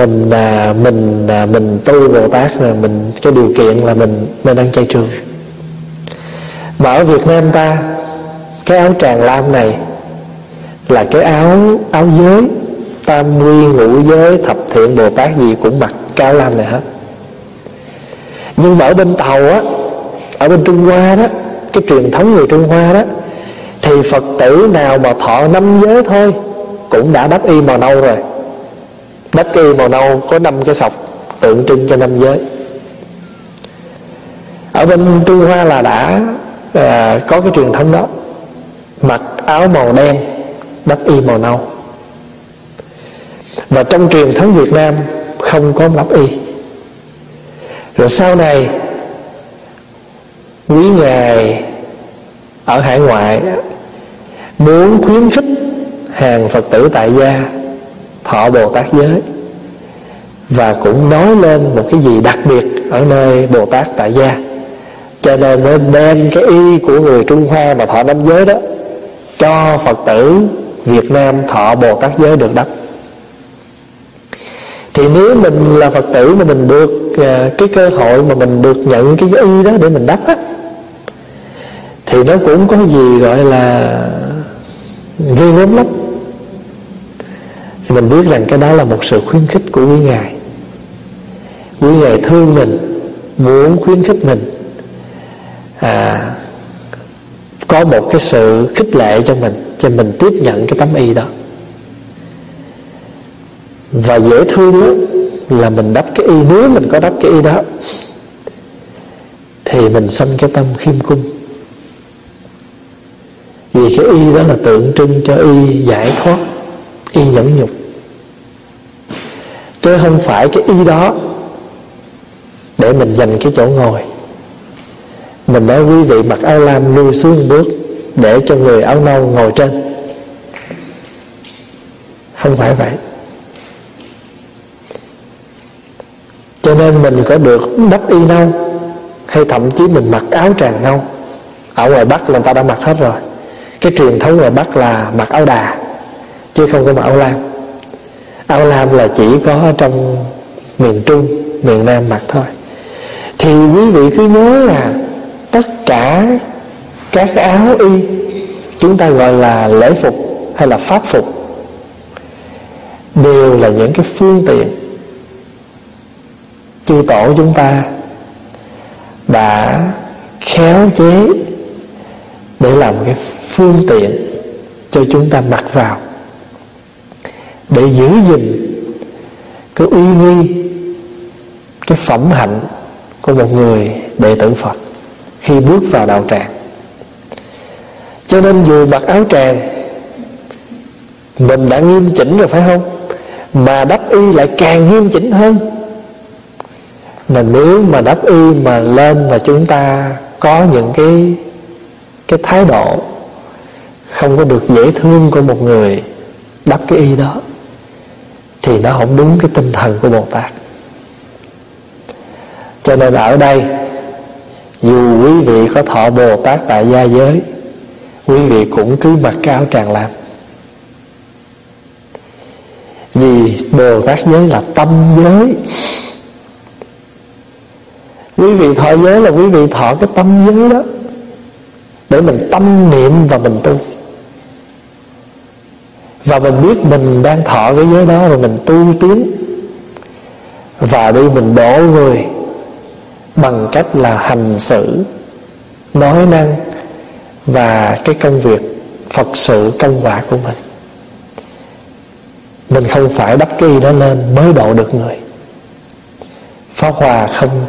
mình tu Bồ Tát rồi, mình cái điều kiện là mình ăn chay trường. Mà ở Việt Nam ta, cái áo tràng lam này là cái áo giới tam quy ngũ giới thập thiện Bồ Tát gì cũng mặc cái áo lam này hết. Nhưng mà ở bên Tàu á, ở bên Trung Hoa đó, cái truyền thống người Trung Hoa đó, thì Phật tử nào mà thọ 5 giới thôi cũng đã đắp y màu nâu rồi. Đắp y màu nâu có 5 cái sọc tượng trưng cho 5 giới. Ở bên Trung Hoa là đã có cái truyền thống đó, mặc áo màu đen, đắp y màu nâu. Và trong truyền thống Việt Nam không có đắp y. Rồi sau này quý ngài ở hải ngoại muốn khuyến khích hàng Phật tử tại gia thọ Bồ Tát giới, và cũng nói lên một cái gì đặc biệt ở nơi Bồ Tát tại gia, cho nên mới đem cái y của người Trung Hoa mà thọ 5 giới đó cho Phật tử Việt Nam thọ Bồ Tát giới được đắp. Thì nếu mình là Phật tử mà mình được cái cơ hội mà mình được nhận cái y đó để mình đắp á, thì nó cũng có gì gọi là ghê gớm lắm. Thì mình biết rằng cái đó là một sự khuyến khích của quý ngài. Quý ngài thương mình, muốn khuyến khích mình có một cái sự khích lệ cho mình tiếp nhận cái tấm y đó. Và dễ thương đó là mình đắp cái y, nếu mình có đắp cái y đó thì mình sanh cái tâm khiêm cung. Vì cái y đó là tượng trưng cho y giải thoát, y nhẫn nhục, chứ không phải cái y đó để mình giành cái chỗ ngồi. Mình nói quý vị mặc áo lam lui xuống một bước để cho người áo nâu ngồi trên, không phải vậy. Cho nên mình có được đắp y nâu, hay thậm chí mình mặc áo tràng nâu. Ở ngoài Bắc là người ta đã mặc hết rồi. Cái truyền thống ngoài Bắc là mặc áo đà, chứ không có mặc áo lam. Áo lam là chỉ có trong miền Trung, miền Nam mặc thôi. Thì quý vị cứ nhớ là tất cả các cái áo y chúng ta gọi là lễ phục hay là pháp phục đều là những cái phương tiện chư tổ chúng ta đã khéo chế để làm cái phương tiện cho chúng ta mặc vào, để giữ gìn cái uy nghi, cái phẩm hạnh của một người đệ tử Phật khi bước vào đạo tràng. Cho nên dù mặc áo tràng mình đã nghiêm chỉnh rồi phải không, mà đắp y lại càng nghiêm chỉnh hơn. Mà nếu mà đắp y mà lên mà chúng ta có những cái thái độ không có được dễ thương của một người đắp cái y đó, thì nó không đúng cái tinh thần của Bồ Tát. Cho nên ở đây, dù quý vị có thọ Bồ Tát tại gia giới, quý vị cũng cứ mặc cái áo tràng làm. Vì Bồ Tát giới là tâm giới. Quý vị thọ giới là quý vị thọ cái tâm giới đó, để mình tâm niệm và mình tu. Và mình biết mình đang thọ cái giới đó, rồi mình tu tiến và đi mình độ người bằng cách là hành xử, nói năng và cái công việc Phật sự công quả của mình. Mình không phải đắp cái y đó lên mới độ được người. Pháp Hòa không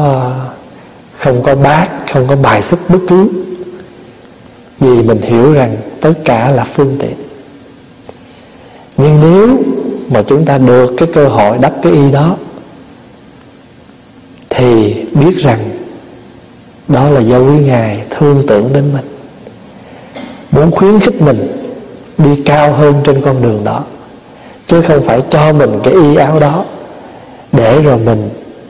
có bác, không có bài xích bất cứ, vì mình hiểu rằng tất cả là phương tiện. Nhưng nếu mà chúng ta được cái cơ hội đắp cái y đó, thì biết rằng đó là do quý Ngài thương tưởng đến mình, muốn khuyến khích mình đi cao hơn trên con đường đó, chứ không phải cho mình cái y áo đó để rồi mình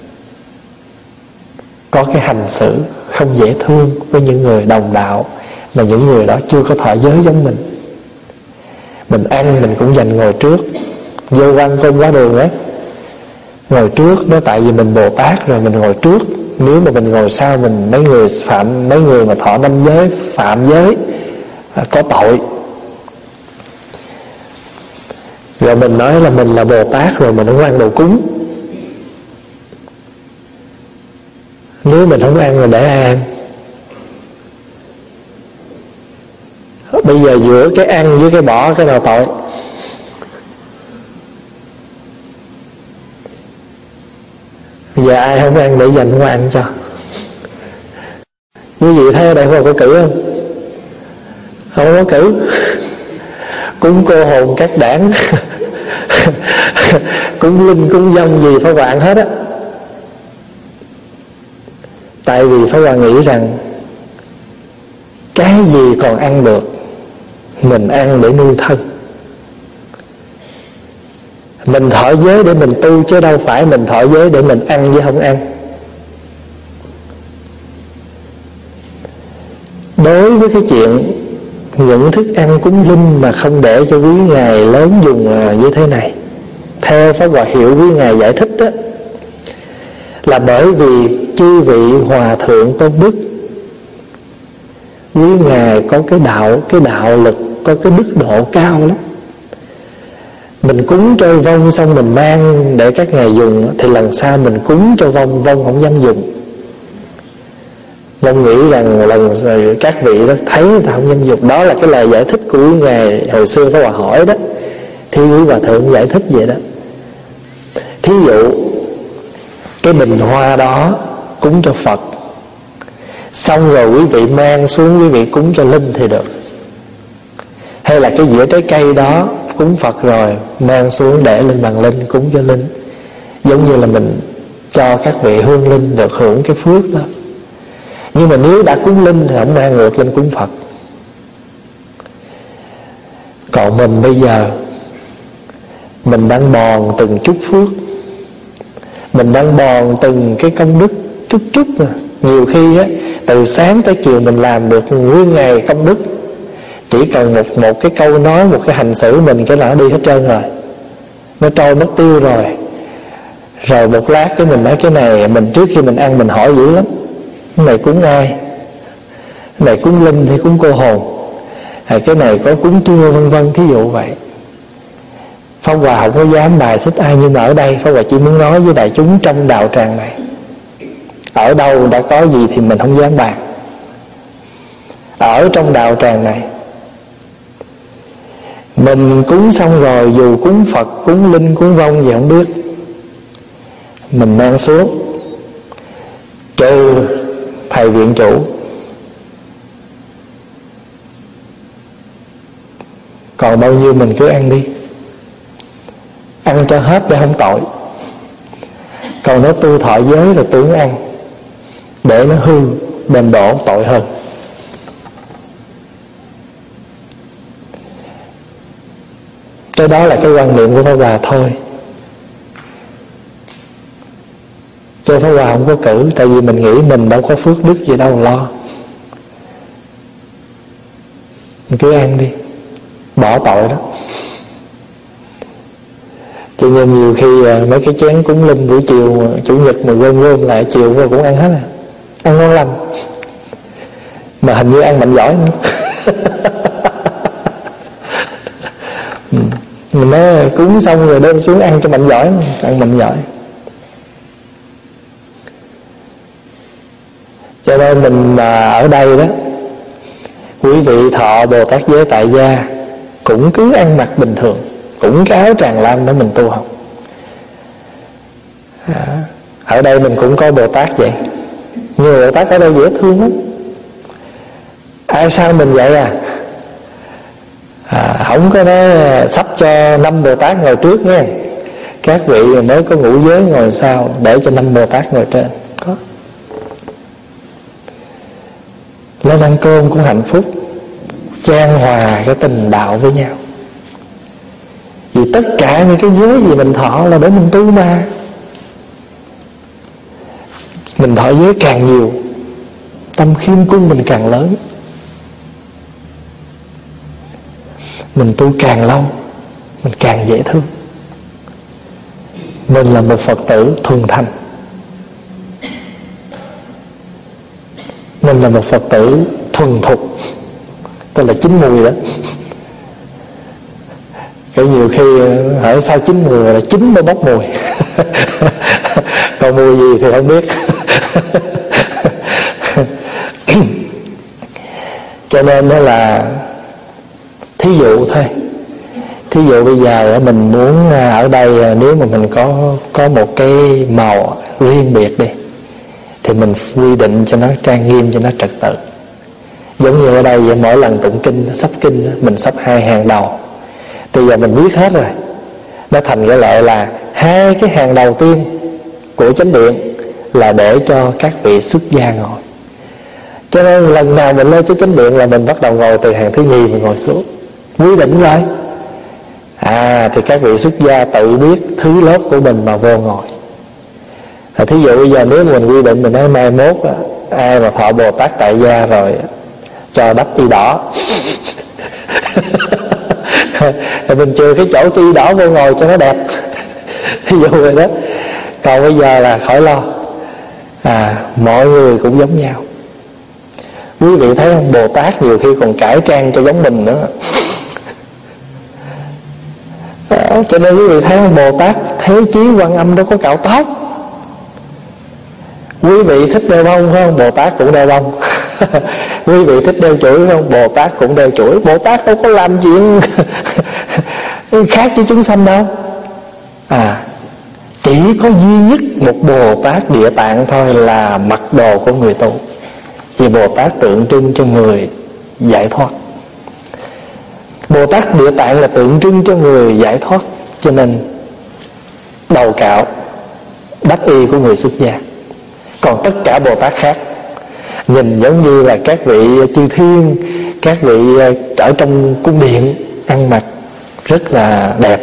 có cái hành xử không dễ thương với những người đồng đạo, mà những người đó chưa có thọ giới giống mình. Mình ăn mình cũng dành ngồi trước, vô văn công quá đường ấy, ngồi trước đó, tại vì mình Bồ Tát rồi mình ngồi trước. Nếu mà mình ngồi sau, mình mấy người mà thọ 5 giới phạm giới có tội. Rồi mình nói là mình là Bồ Tát rồi mình không ăn đồ cúng. Nếu mình không ăn rồi để ai ăn? Bây giờ giữa cái ăn với cái bỏ, cái nào tội? Bây giờ ai không ăn để dành không ăn cho? Quý vị thấy ở đây có cử không? Không có cử. Cúng cô hồn các đảng cúng linh cúng dông gì Pháp Hòa ăn hết á. Tại vì Pháp Hòa nghĩ rằng cái gì còn ăn được mình ăn để nuôi thân. Mình thọ giới để mình tu, chứ đâu phải mình thọ giới để mình ăn với không ăn. Đối với cái chuyện những thức ăn cúng linh mà không để cho quý Ngài lớn dùng như thế này, theo Pháp Hòa hiểu quý Ngài giải thích đó, là bởi vì chư vị hòa thượng tôn đức, quý Ngài có cái đạo lực, có cái đức độ cao lắm. Mình cúng cho vong xong mình mang để các ngài dùng, thì lần sau mình cúng cho vong không dám dùng. Vong nghĩ rằng lần các vị đó thấy người ta không dám dùng. Đó là cái lời giải thích của quý Ngài hồi xưa Pháp Hòa hỏi đó, thì quý hòa thượng giải thích vậy đó. Thí dụ cái bình hoa đó cúng cho Phật, xong rồi quý vị mang xuống quý vị cúng cho linh thì được. Hay là cái dĩa trái cây đó cúng Phật rồi mang xuống để lên bàn linh cúng cho linh, giống như là mình cho các vị hương linh được hưởng cái phước đó. Nhưng mà nếu đã cúng linh thì không mang ngược lên cúng Phật. Còn mình bây giờ mình đang bòn từng chút phước, mình đang bòn từng cái công đức chút mà. Nhiều khi á, từ sáng tới chiều mình làm được nguyên ngày công đức, chỉ cần một cái câu nói, một cái hành xử mình cái là nó đi hết trơn rồi, nó trôi mất tiêu rồi. Rồi một lát cái mình nói cái này, mình trước khi mình ăn mình hỏi dữ lắm, cái này cúng ai, cái này cúng linh hay cúng cô hồn, cái này có cúng chưa, vân vân, thí dụ vậy. Pháp Hòa không có dám bài xích ai, nhưng mà ở đây Pháp Hòa chỉ muốn nói với đại chúng trong đạo tràng này, ở đâu đã có gì thì mình không dám bàn. Ở trong đạo tràng này mình cúng xong rồi, dù cúng Phật, cúng linh, cúng vong gì không biết, mình mang xuống, trừ thầy viện chủ. Còn bao nhiêu mình cứ ăn đi, ăn cho hết để không tội. Còn nếu tu thọ giới rồi tưởng ăn để nó hư đền đổ tội hơn. Cái đó là cái quan niệm của Pháp Hòa thôi, chứ Pháp Hòa không có cử. Tại vì mình nghĩ mình đâu có phước đức gì đâu lo, mình cứ ăn đi, bỏ tội đó. Cho nên nhiều khi mấy cái chén cúng linh buổi chiều chủ nhật mà gom lại chiều rồi cũng ăn hết à, ăn ngon lành, mà hình như ăn mạnh giỏi nữa. Mình nói cúng xong rồi đem xuống ăn cho mạnh giỏi, ăn mạnh giỏi. Cho nên mình ở đây đó, quý vị thọ Bồ Tát giới tại gia cũng cứ ăn mặc bình thường, cũng cái áo tràng lam đó mình tu học. Ở đây mình cũng có Bồ Tát vậy, nhưng Bồ Tát ở đây dễ thương lắm. Ai sao mình vậy à? Không có nói sắp cho 5 Bồ Tát ngồi trước nha, các vị mới có ngũ giới ngồi sau, để cho 5 Bồ Tát ngồi trên. Có lên ăn cơm cũng hạnh phúc, chan hòa cái tình đạo với nhau. Vì tất cả những cái giới gì mình thọ là để mình tu mà. Mình thọ giới càng nhiều, tâm khiêm cung mình càng lớn. Mình tu càng lâu, mình càng dễ thương. Mình là một Phật tử thuần thành, mình là một Phật tử thuần thục, tức là chín mùi đó. Cái nhiều khi hỏi sao chín mùi là chín mới bốc mùi. Còn mùi gì thì không biết. Cho nên đó là thí dụ thôi. Thí dụ bây giờ mình muốn ở đây, nếu mà mình có một cái màu riêng biệt đi, thì mình quy định cho nó trang nghiêm, cho nó trật tự. Giống như ở đây vậy, mỗi lần tụng kinh, sắp kinh mình sắp 2 hàng đầu. Thì giờ mình biết hết rồi, nó thành cái lệ là 2 cái hàng đầu tiên của chánh điện là để cho các vị xuất gia ngồi. Cho nên lần nào mình lên tới chánh điện là mình bắt đầu ngồi từ hàng thứ nhì mình ngồi xuống, quy định rồi. Thì các vị xuất gia tự biết thứ lớp của mình mà vô ngồi. Thí dụ bây giờ nếu mình quy định mình nói mai mốt ai mà thọ Bồ Tát tại gia rồi cho đắp y đỏ. Rồi mình trừ cái chỗ y đỏ vô ngồi cho nó đẹp. Thí dụ vậy đó. Còn bây giờ là khỏi lo, mọi người cũng giống nhau. Quý vị thấy không, Bồ Tát nhiều khi còn cải trang cho giống mình nữa. Cho nên quý vị thấy không, Bồ Tát Thế Chí Quan Âm đâu có cạo tóc. Quý vị thích đeo bông phải không, Bồ Tát cũng đeo bông. Quý vị thích đeo chuỗi không, Bồ Tát cũng đeo chuỗi. Bồ Tát đâu có làm chuyện khác với chúng sanh đâu. Chỉ có duy nhất một Bồ Tát Địa Tạng thôi là mặc đồ của người tu. Vì Bồ Tát tượng trưng cho người giải thoát. Bồ Tát Địa Tạng là tượng trưng cho người giải thoát, cho nên đầu cạo, đắp y của người xuất gia. Còn tất cả Bồ Tát khác nhìn giống như là các vị chư thiên, các vị ở trong cung điện, ăn mặc rất là đẹp.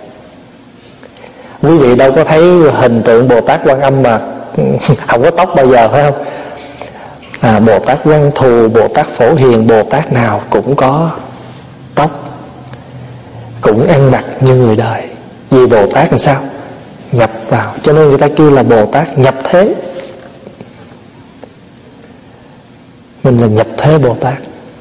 Quý vị đâu có thấy hình tượng Bồ Tát Quan Âm mà không có tóc bao giờ phải không? Bồ Tát Văn Thù, Bồ Tát Phổ Hiền, Bồ Tát nào cũng có tóc, cũng ăn mặc như người đời. Vì Bồ Tát làm sao? Nhập vào, cho nên người ta kêu là Bồ Tát nhập thế. Mình là nhập thế Bồ Tát.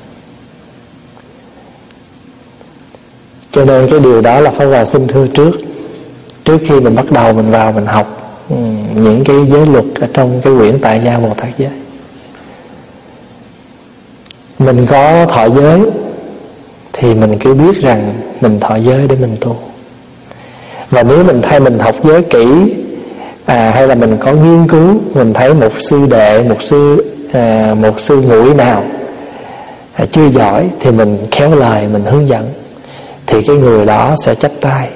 Cho nên cái điều đó là Pháp Hòa xin thưa trước khi mình bắt đầu mình vào mình học những cái giới luật ở trong cái quyển Tại Gia Bồ Tát Giới. Mình có thọ giới thì mình cứ biết rằng mình thọ giới để mình tu. Và nếu mình thay mình học giới kỹ, hay là mình có nghiên cứu, mình thấy một sư đệ, một sư muội nào chưa giỏi thì mình khéo lời mình hướng dẫn, thì cái người đó sẽ chắp tay.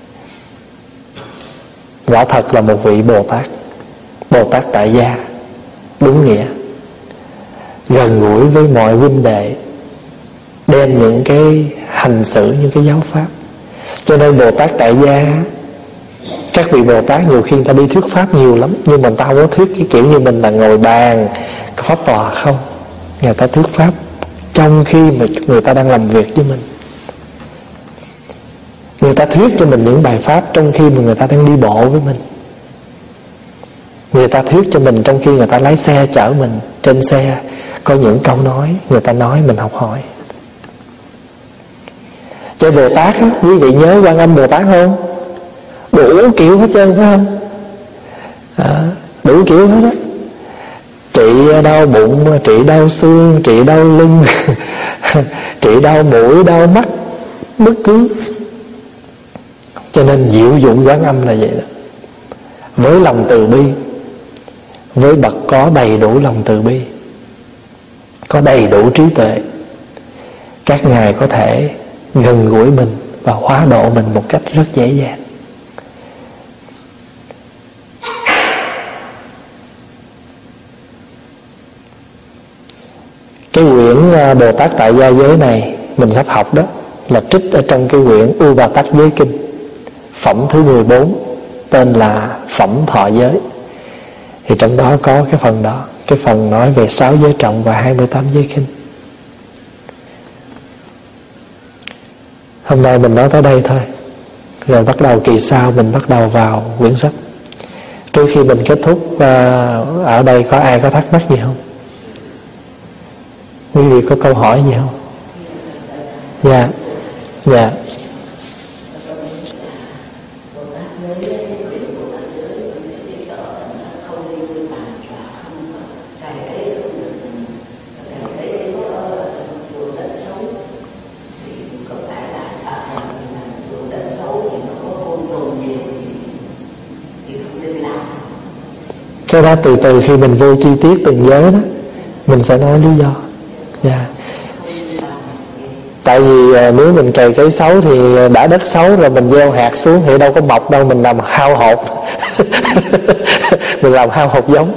Quả thật là một vị Bồ Tát tại gia đúng nghĩa, gần gũi với mọi huynh đệ, đem những cái hành xử, những cái giáo pháp. Cho nên Bồ Tát tại gia, các vị Bồ Tát nhiều khi người ta đi thuyết pháp nhiều lắm, nhưng mà người ta không có thuyết cái kiểu như mình là ngồi bàn pháp tòa không. Người ta thuyết pháp trong khi mà người ta đang làm việc với mình. Người ta thuyết cho mình những bài pháp trong khi mà người ta đang đi bộ với mình. Người ta thuyết cho mình trong khi người ta lái xe chở mình. Trên xe có những câu nói người ta nói mình học hỏi. Cho Bồ Tát á, quý vị nhớ Quan Âm Bồ Tát không? Đủ kiểu hết trơn phải không? Đủ kiểu hết á. Trị đau bụng, trị đau xương, trị đau lưng trị đau mũi, đau mắt, bất cứ. Cho nên diệu dụng Quán Âm là vậy đó. Với lòng từ bi, với bậc có đầy đủ lòng từ bi, có đầy đủ trí tuệ, các ngài có thể gần gũi mình và hóa độ mình một cách rất dễ dàng. Cái quyển Bồ Tát Tại Gia Giới này mình sắp học đó là trích ở trong cái quyển U Bà Tát Giới Kinh, phẩm thứ 14, tên là Phẩm Thọ Giới. Thì trong đó có cái phần đó, cái phần nói về 6 giới trọng và 28 giới khinh. Hôm nay mình nói tới đây thôi, rồi bắt đầu kỳ sau mình bắt đầu vào quyển sách. Trước khi mình kết thúc, ở đây có ai có thắc mắc gì không? Quý vị có câu hỏi gì không? Dạ. Dạ. Cái đó từ từ khi mình vô chi tiết từng giới đó, mình sẽ nói lý do. Dạ. Tại vì nếu mình cày cấy xấu thì đã đất xấu rồi mình gieo hạt xuống thì đâu có mọc đâu, mình làm hao hột mình làm hao hột giống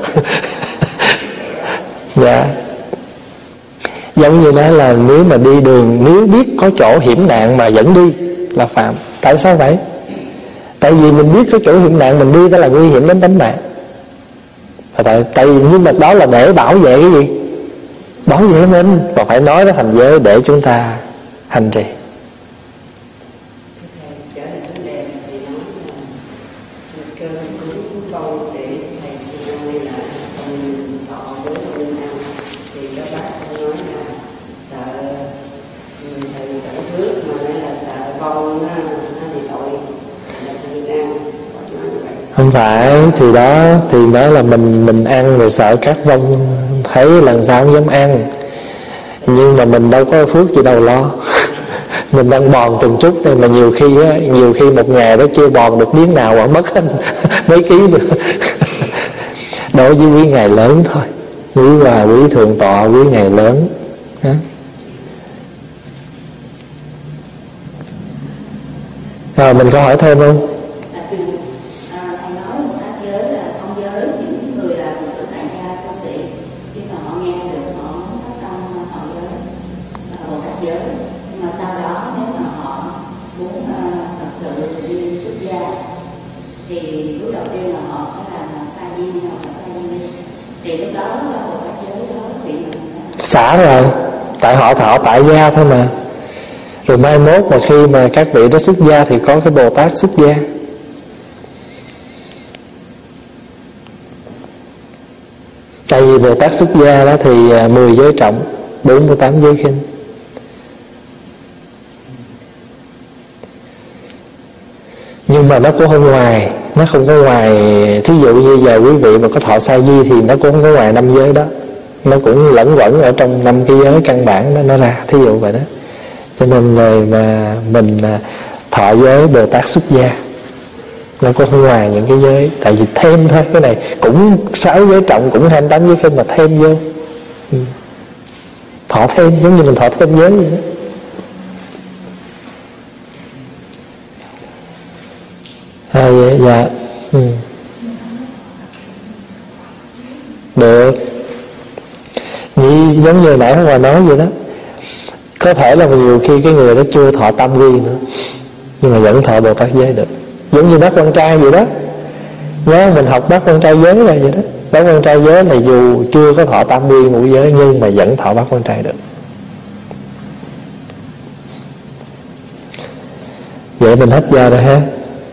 dạ. Giống như nói là nếu mà đi đường, nếu biết có chỗ hiểm nạn mà vẫn đi là phạm. Tại sao vậy? Tại vì mình biết có chỗ hiểm nạn mình đi đó là nguy hiểm đến tính mạng. Tại vì nhưng mà đó là để bảo vệ cái gì? Bảo vệ mình, và phải nói nó thành giới để chúng ta hành trì. Không phải, thì đó thì nói là mình ăn rồi sợ các vong thấy lần sau không dám ăn. Nhưng mà mình đâu có phước gì đâu lo mình đang bòn từng chút này, mà nhiều khi một ngày đó chưa bòn được miếng nào mà mất hết mấy ký nữa đối với quý ngài lớn thôi, quý Hòa, quý Thượng Tọa, quý ngài lớn đó. Rồi mình có hỏi thêm không? Xả rồi, tại họ thọ tại gia thôi mà. Rồi mai mốt mà khi mà các vị đó xuất gia thì có cái Bồ Tát xuất gia. Tại vì Bồ Tát xuất gia đó thì 10 giới trọng, 48 giới khinh. Nhưng mà nó cũng không ngoài, nó không có ngoài. Thí dụ như giờ quý vị mà có thọ sa di thì nó cũng không có ngoài 5 giới đó, nó cũng lẫn quẩn ở trong 5 cái giới căn bản đó nó ra, thí dụ vậy đó. Cho nên rồi mà mình thọ giới Bồ Tát xuất gia Nó cũng không ngoài những cái giới. Tại vì thêm thôi, cái này cũng 6 giới trọng, cũng 28 giới kinh mà thêm vô. Thọ thêm, giống như mình thọ thêm giới vậy đó. Vậy, dạ. Được. Như giống như nãy hôm qua nói vậy đó. Có thể là nhiều khi cái người đó chưa thọ tam quy nữa, nhưng mà vẫn thọ Bồ Tát giới được. Giống như bác quan trai vậy đó. Nhớ mình học bác quan trai giới là vậy đó. Bác quan trai giới là dù chưa có thọ tam quy ngũ giới, nhưng mà vẫn thọ bác quan trai được. Vậy mình hết giờ rồi ha.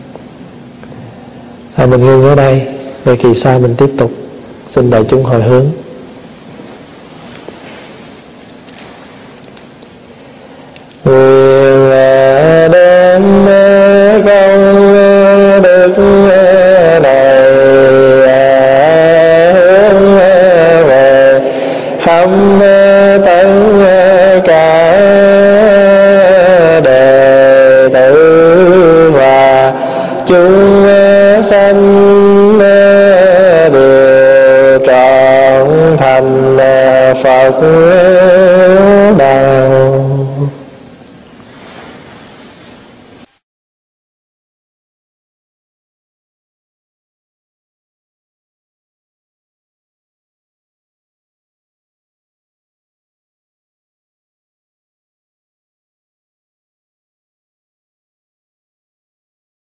Mình ngưng ở đây. Rồi kỳ sau mình tiếp tục. Xin đại chúng hồi hướng. Nguyện đem công đức này hướng về khắp tất cả đệ tử và chúng sanh đều trọn thành Phật đạo.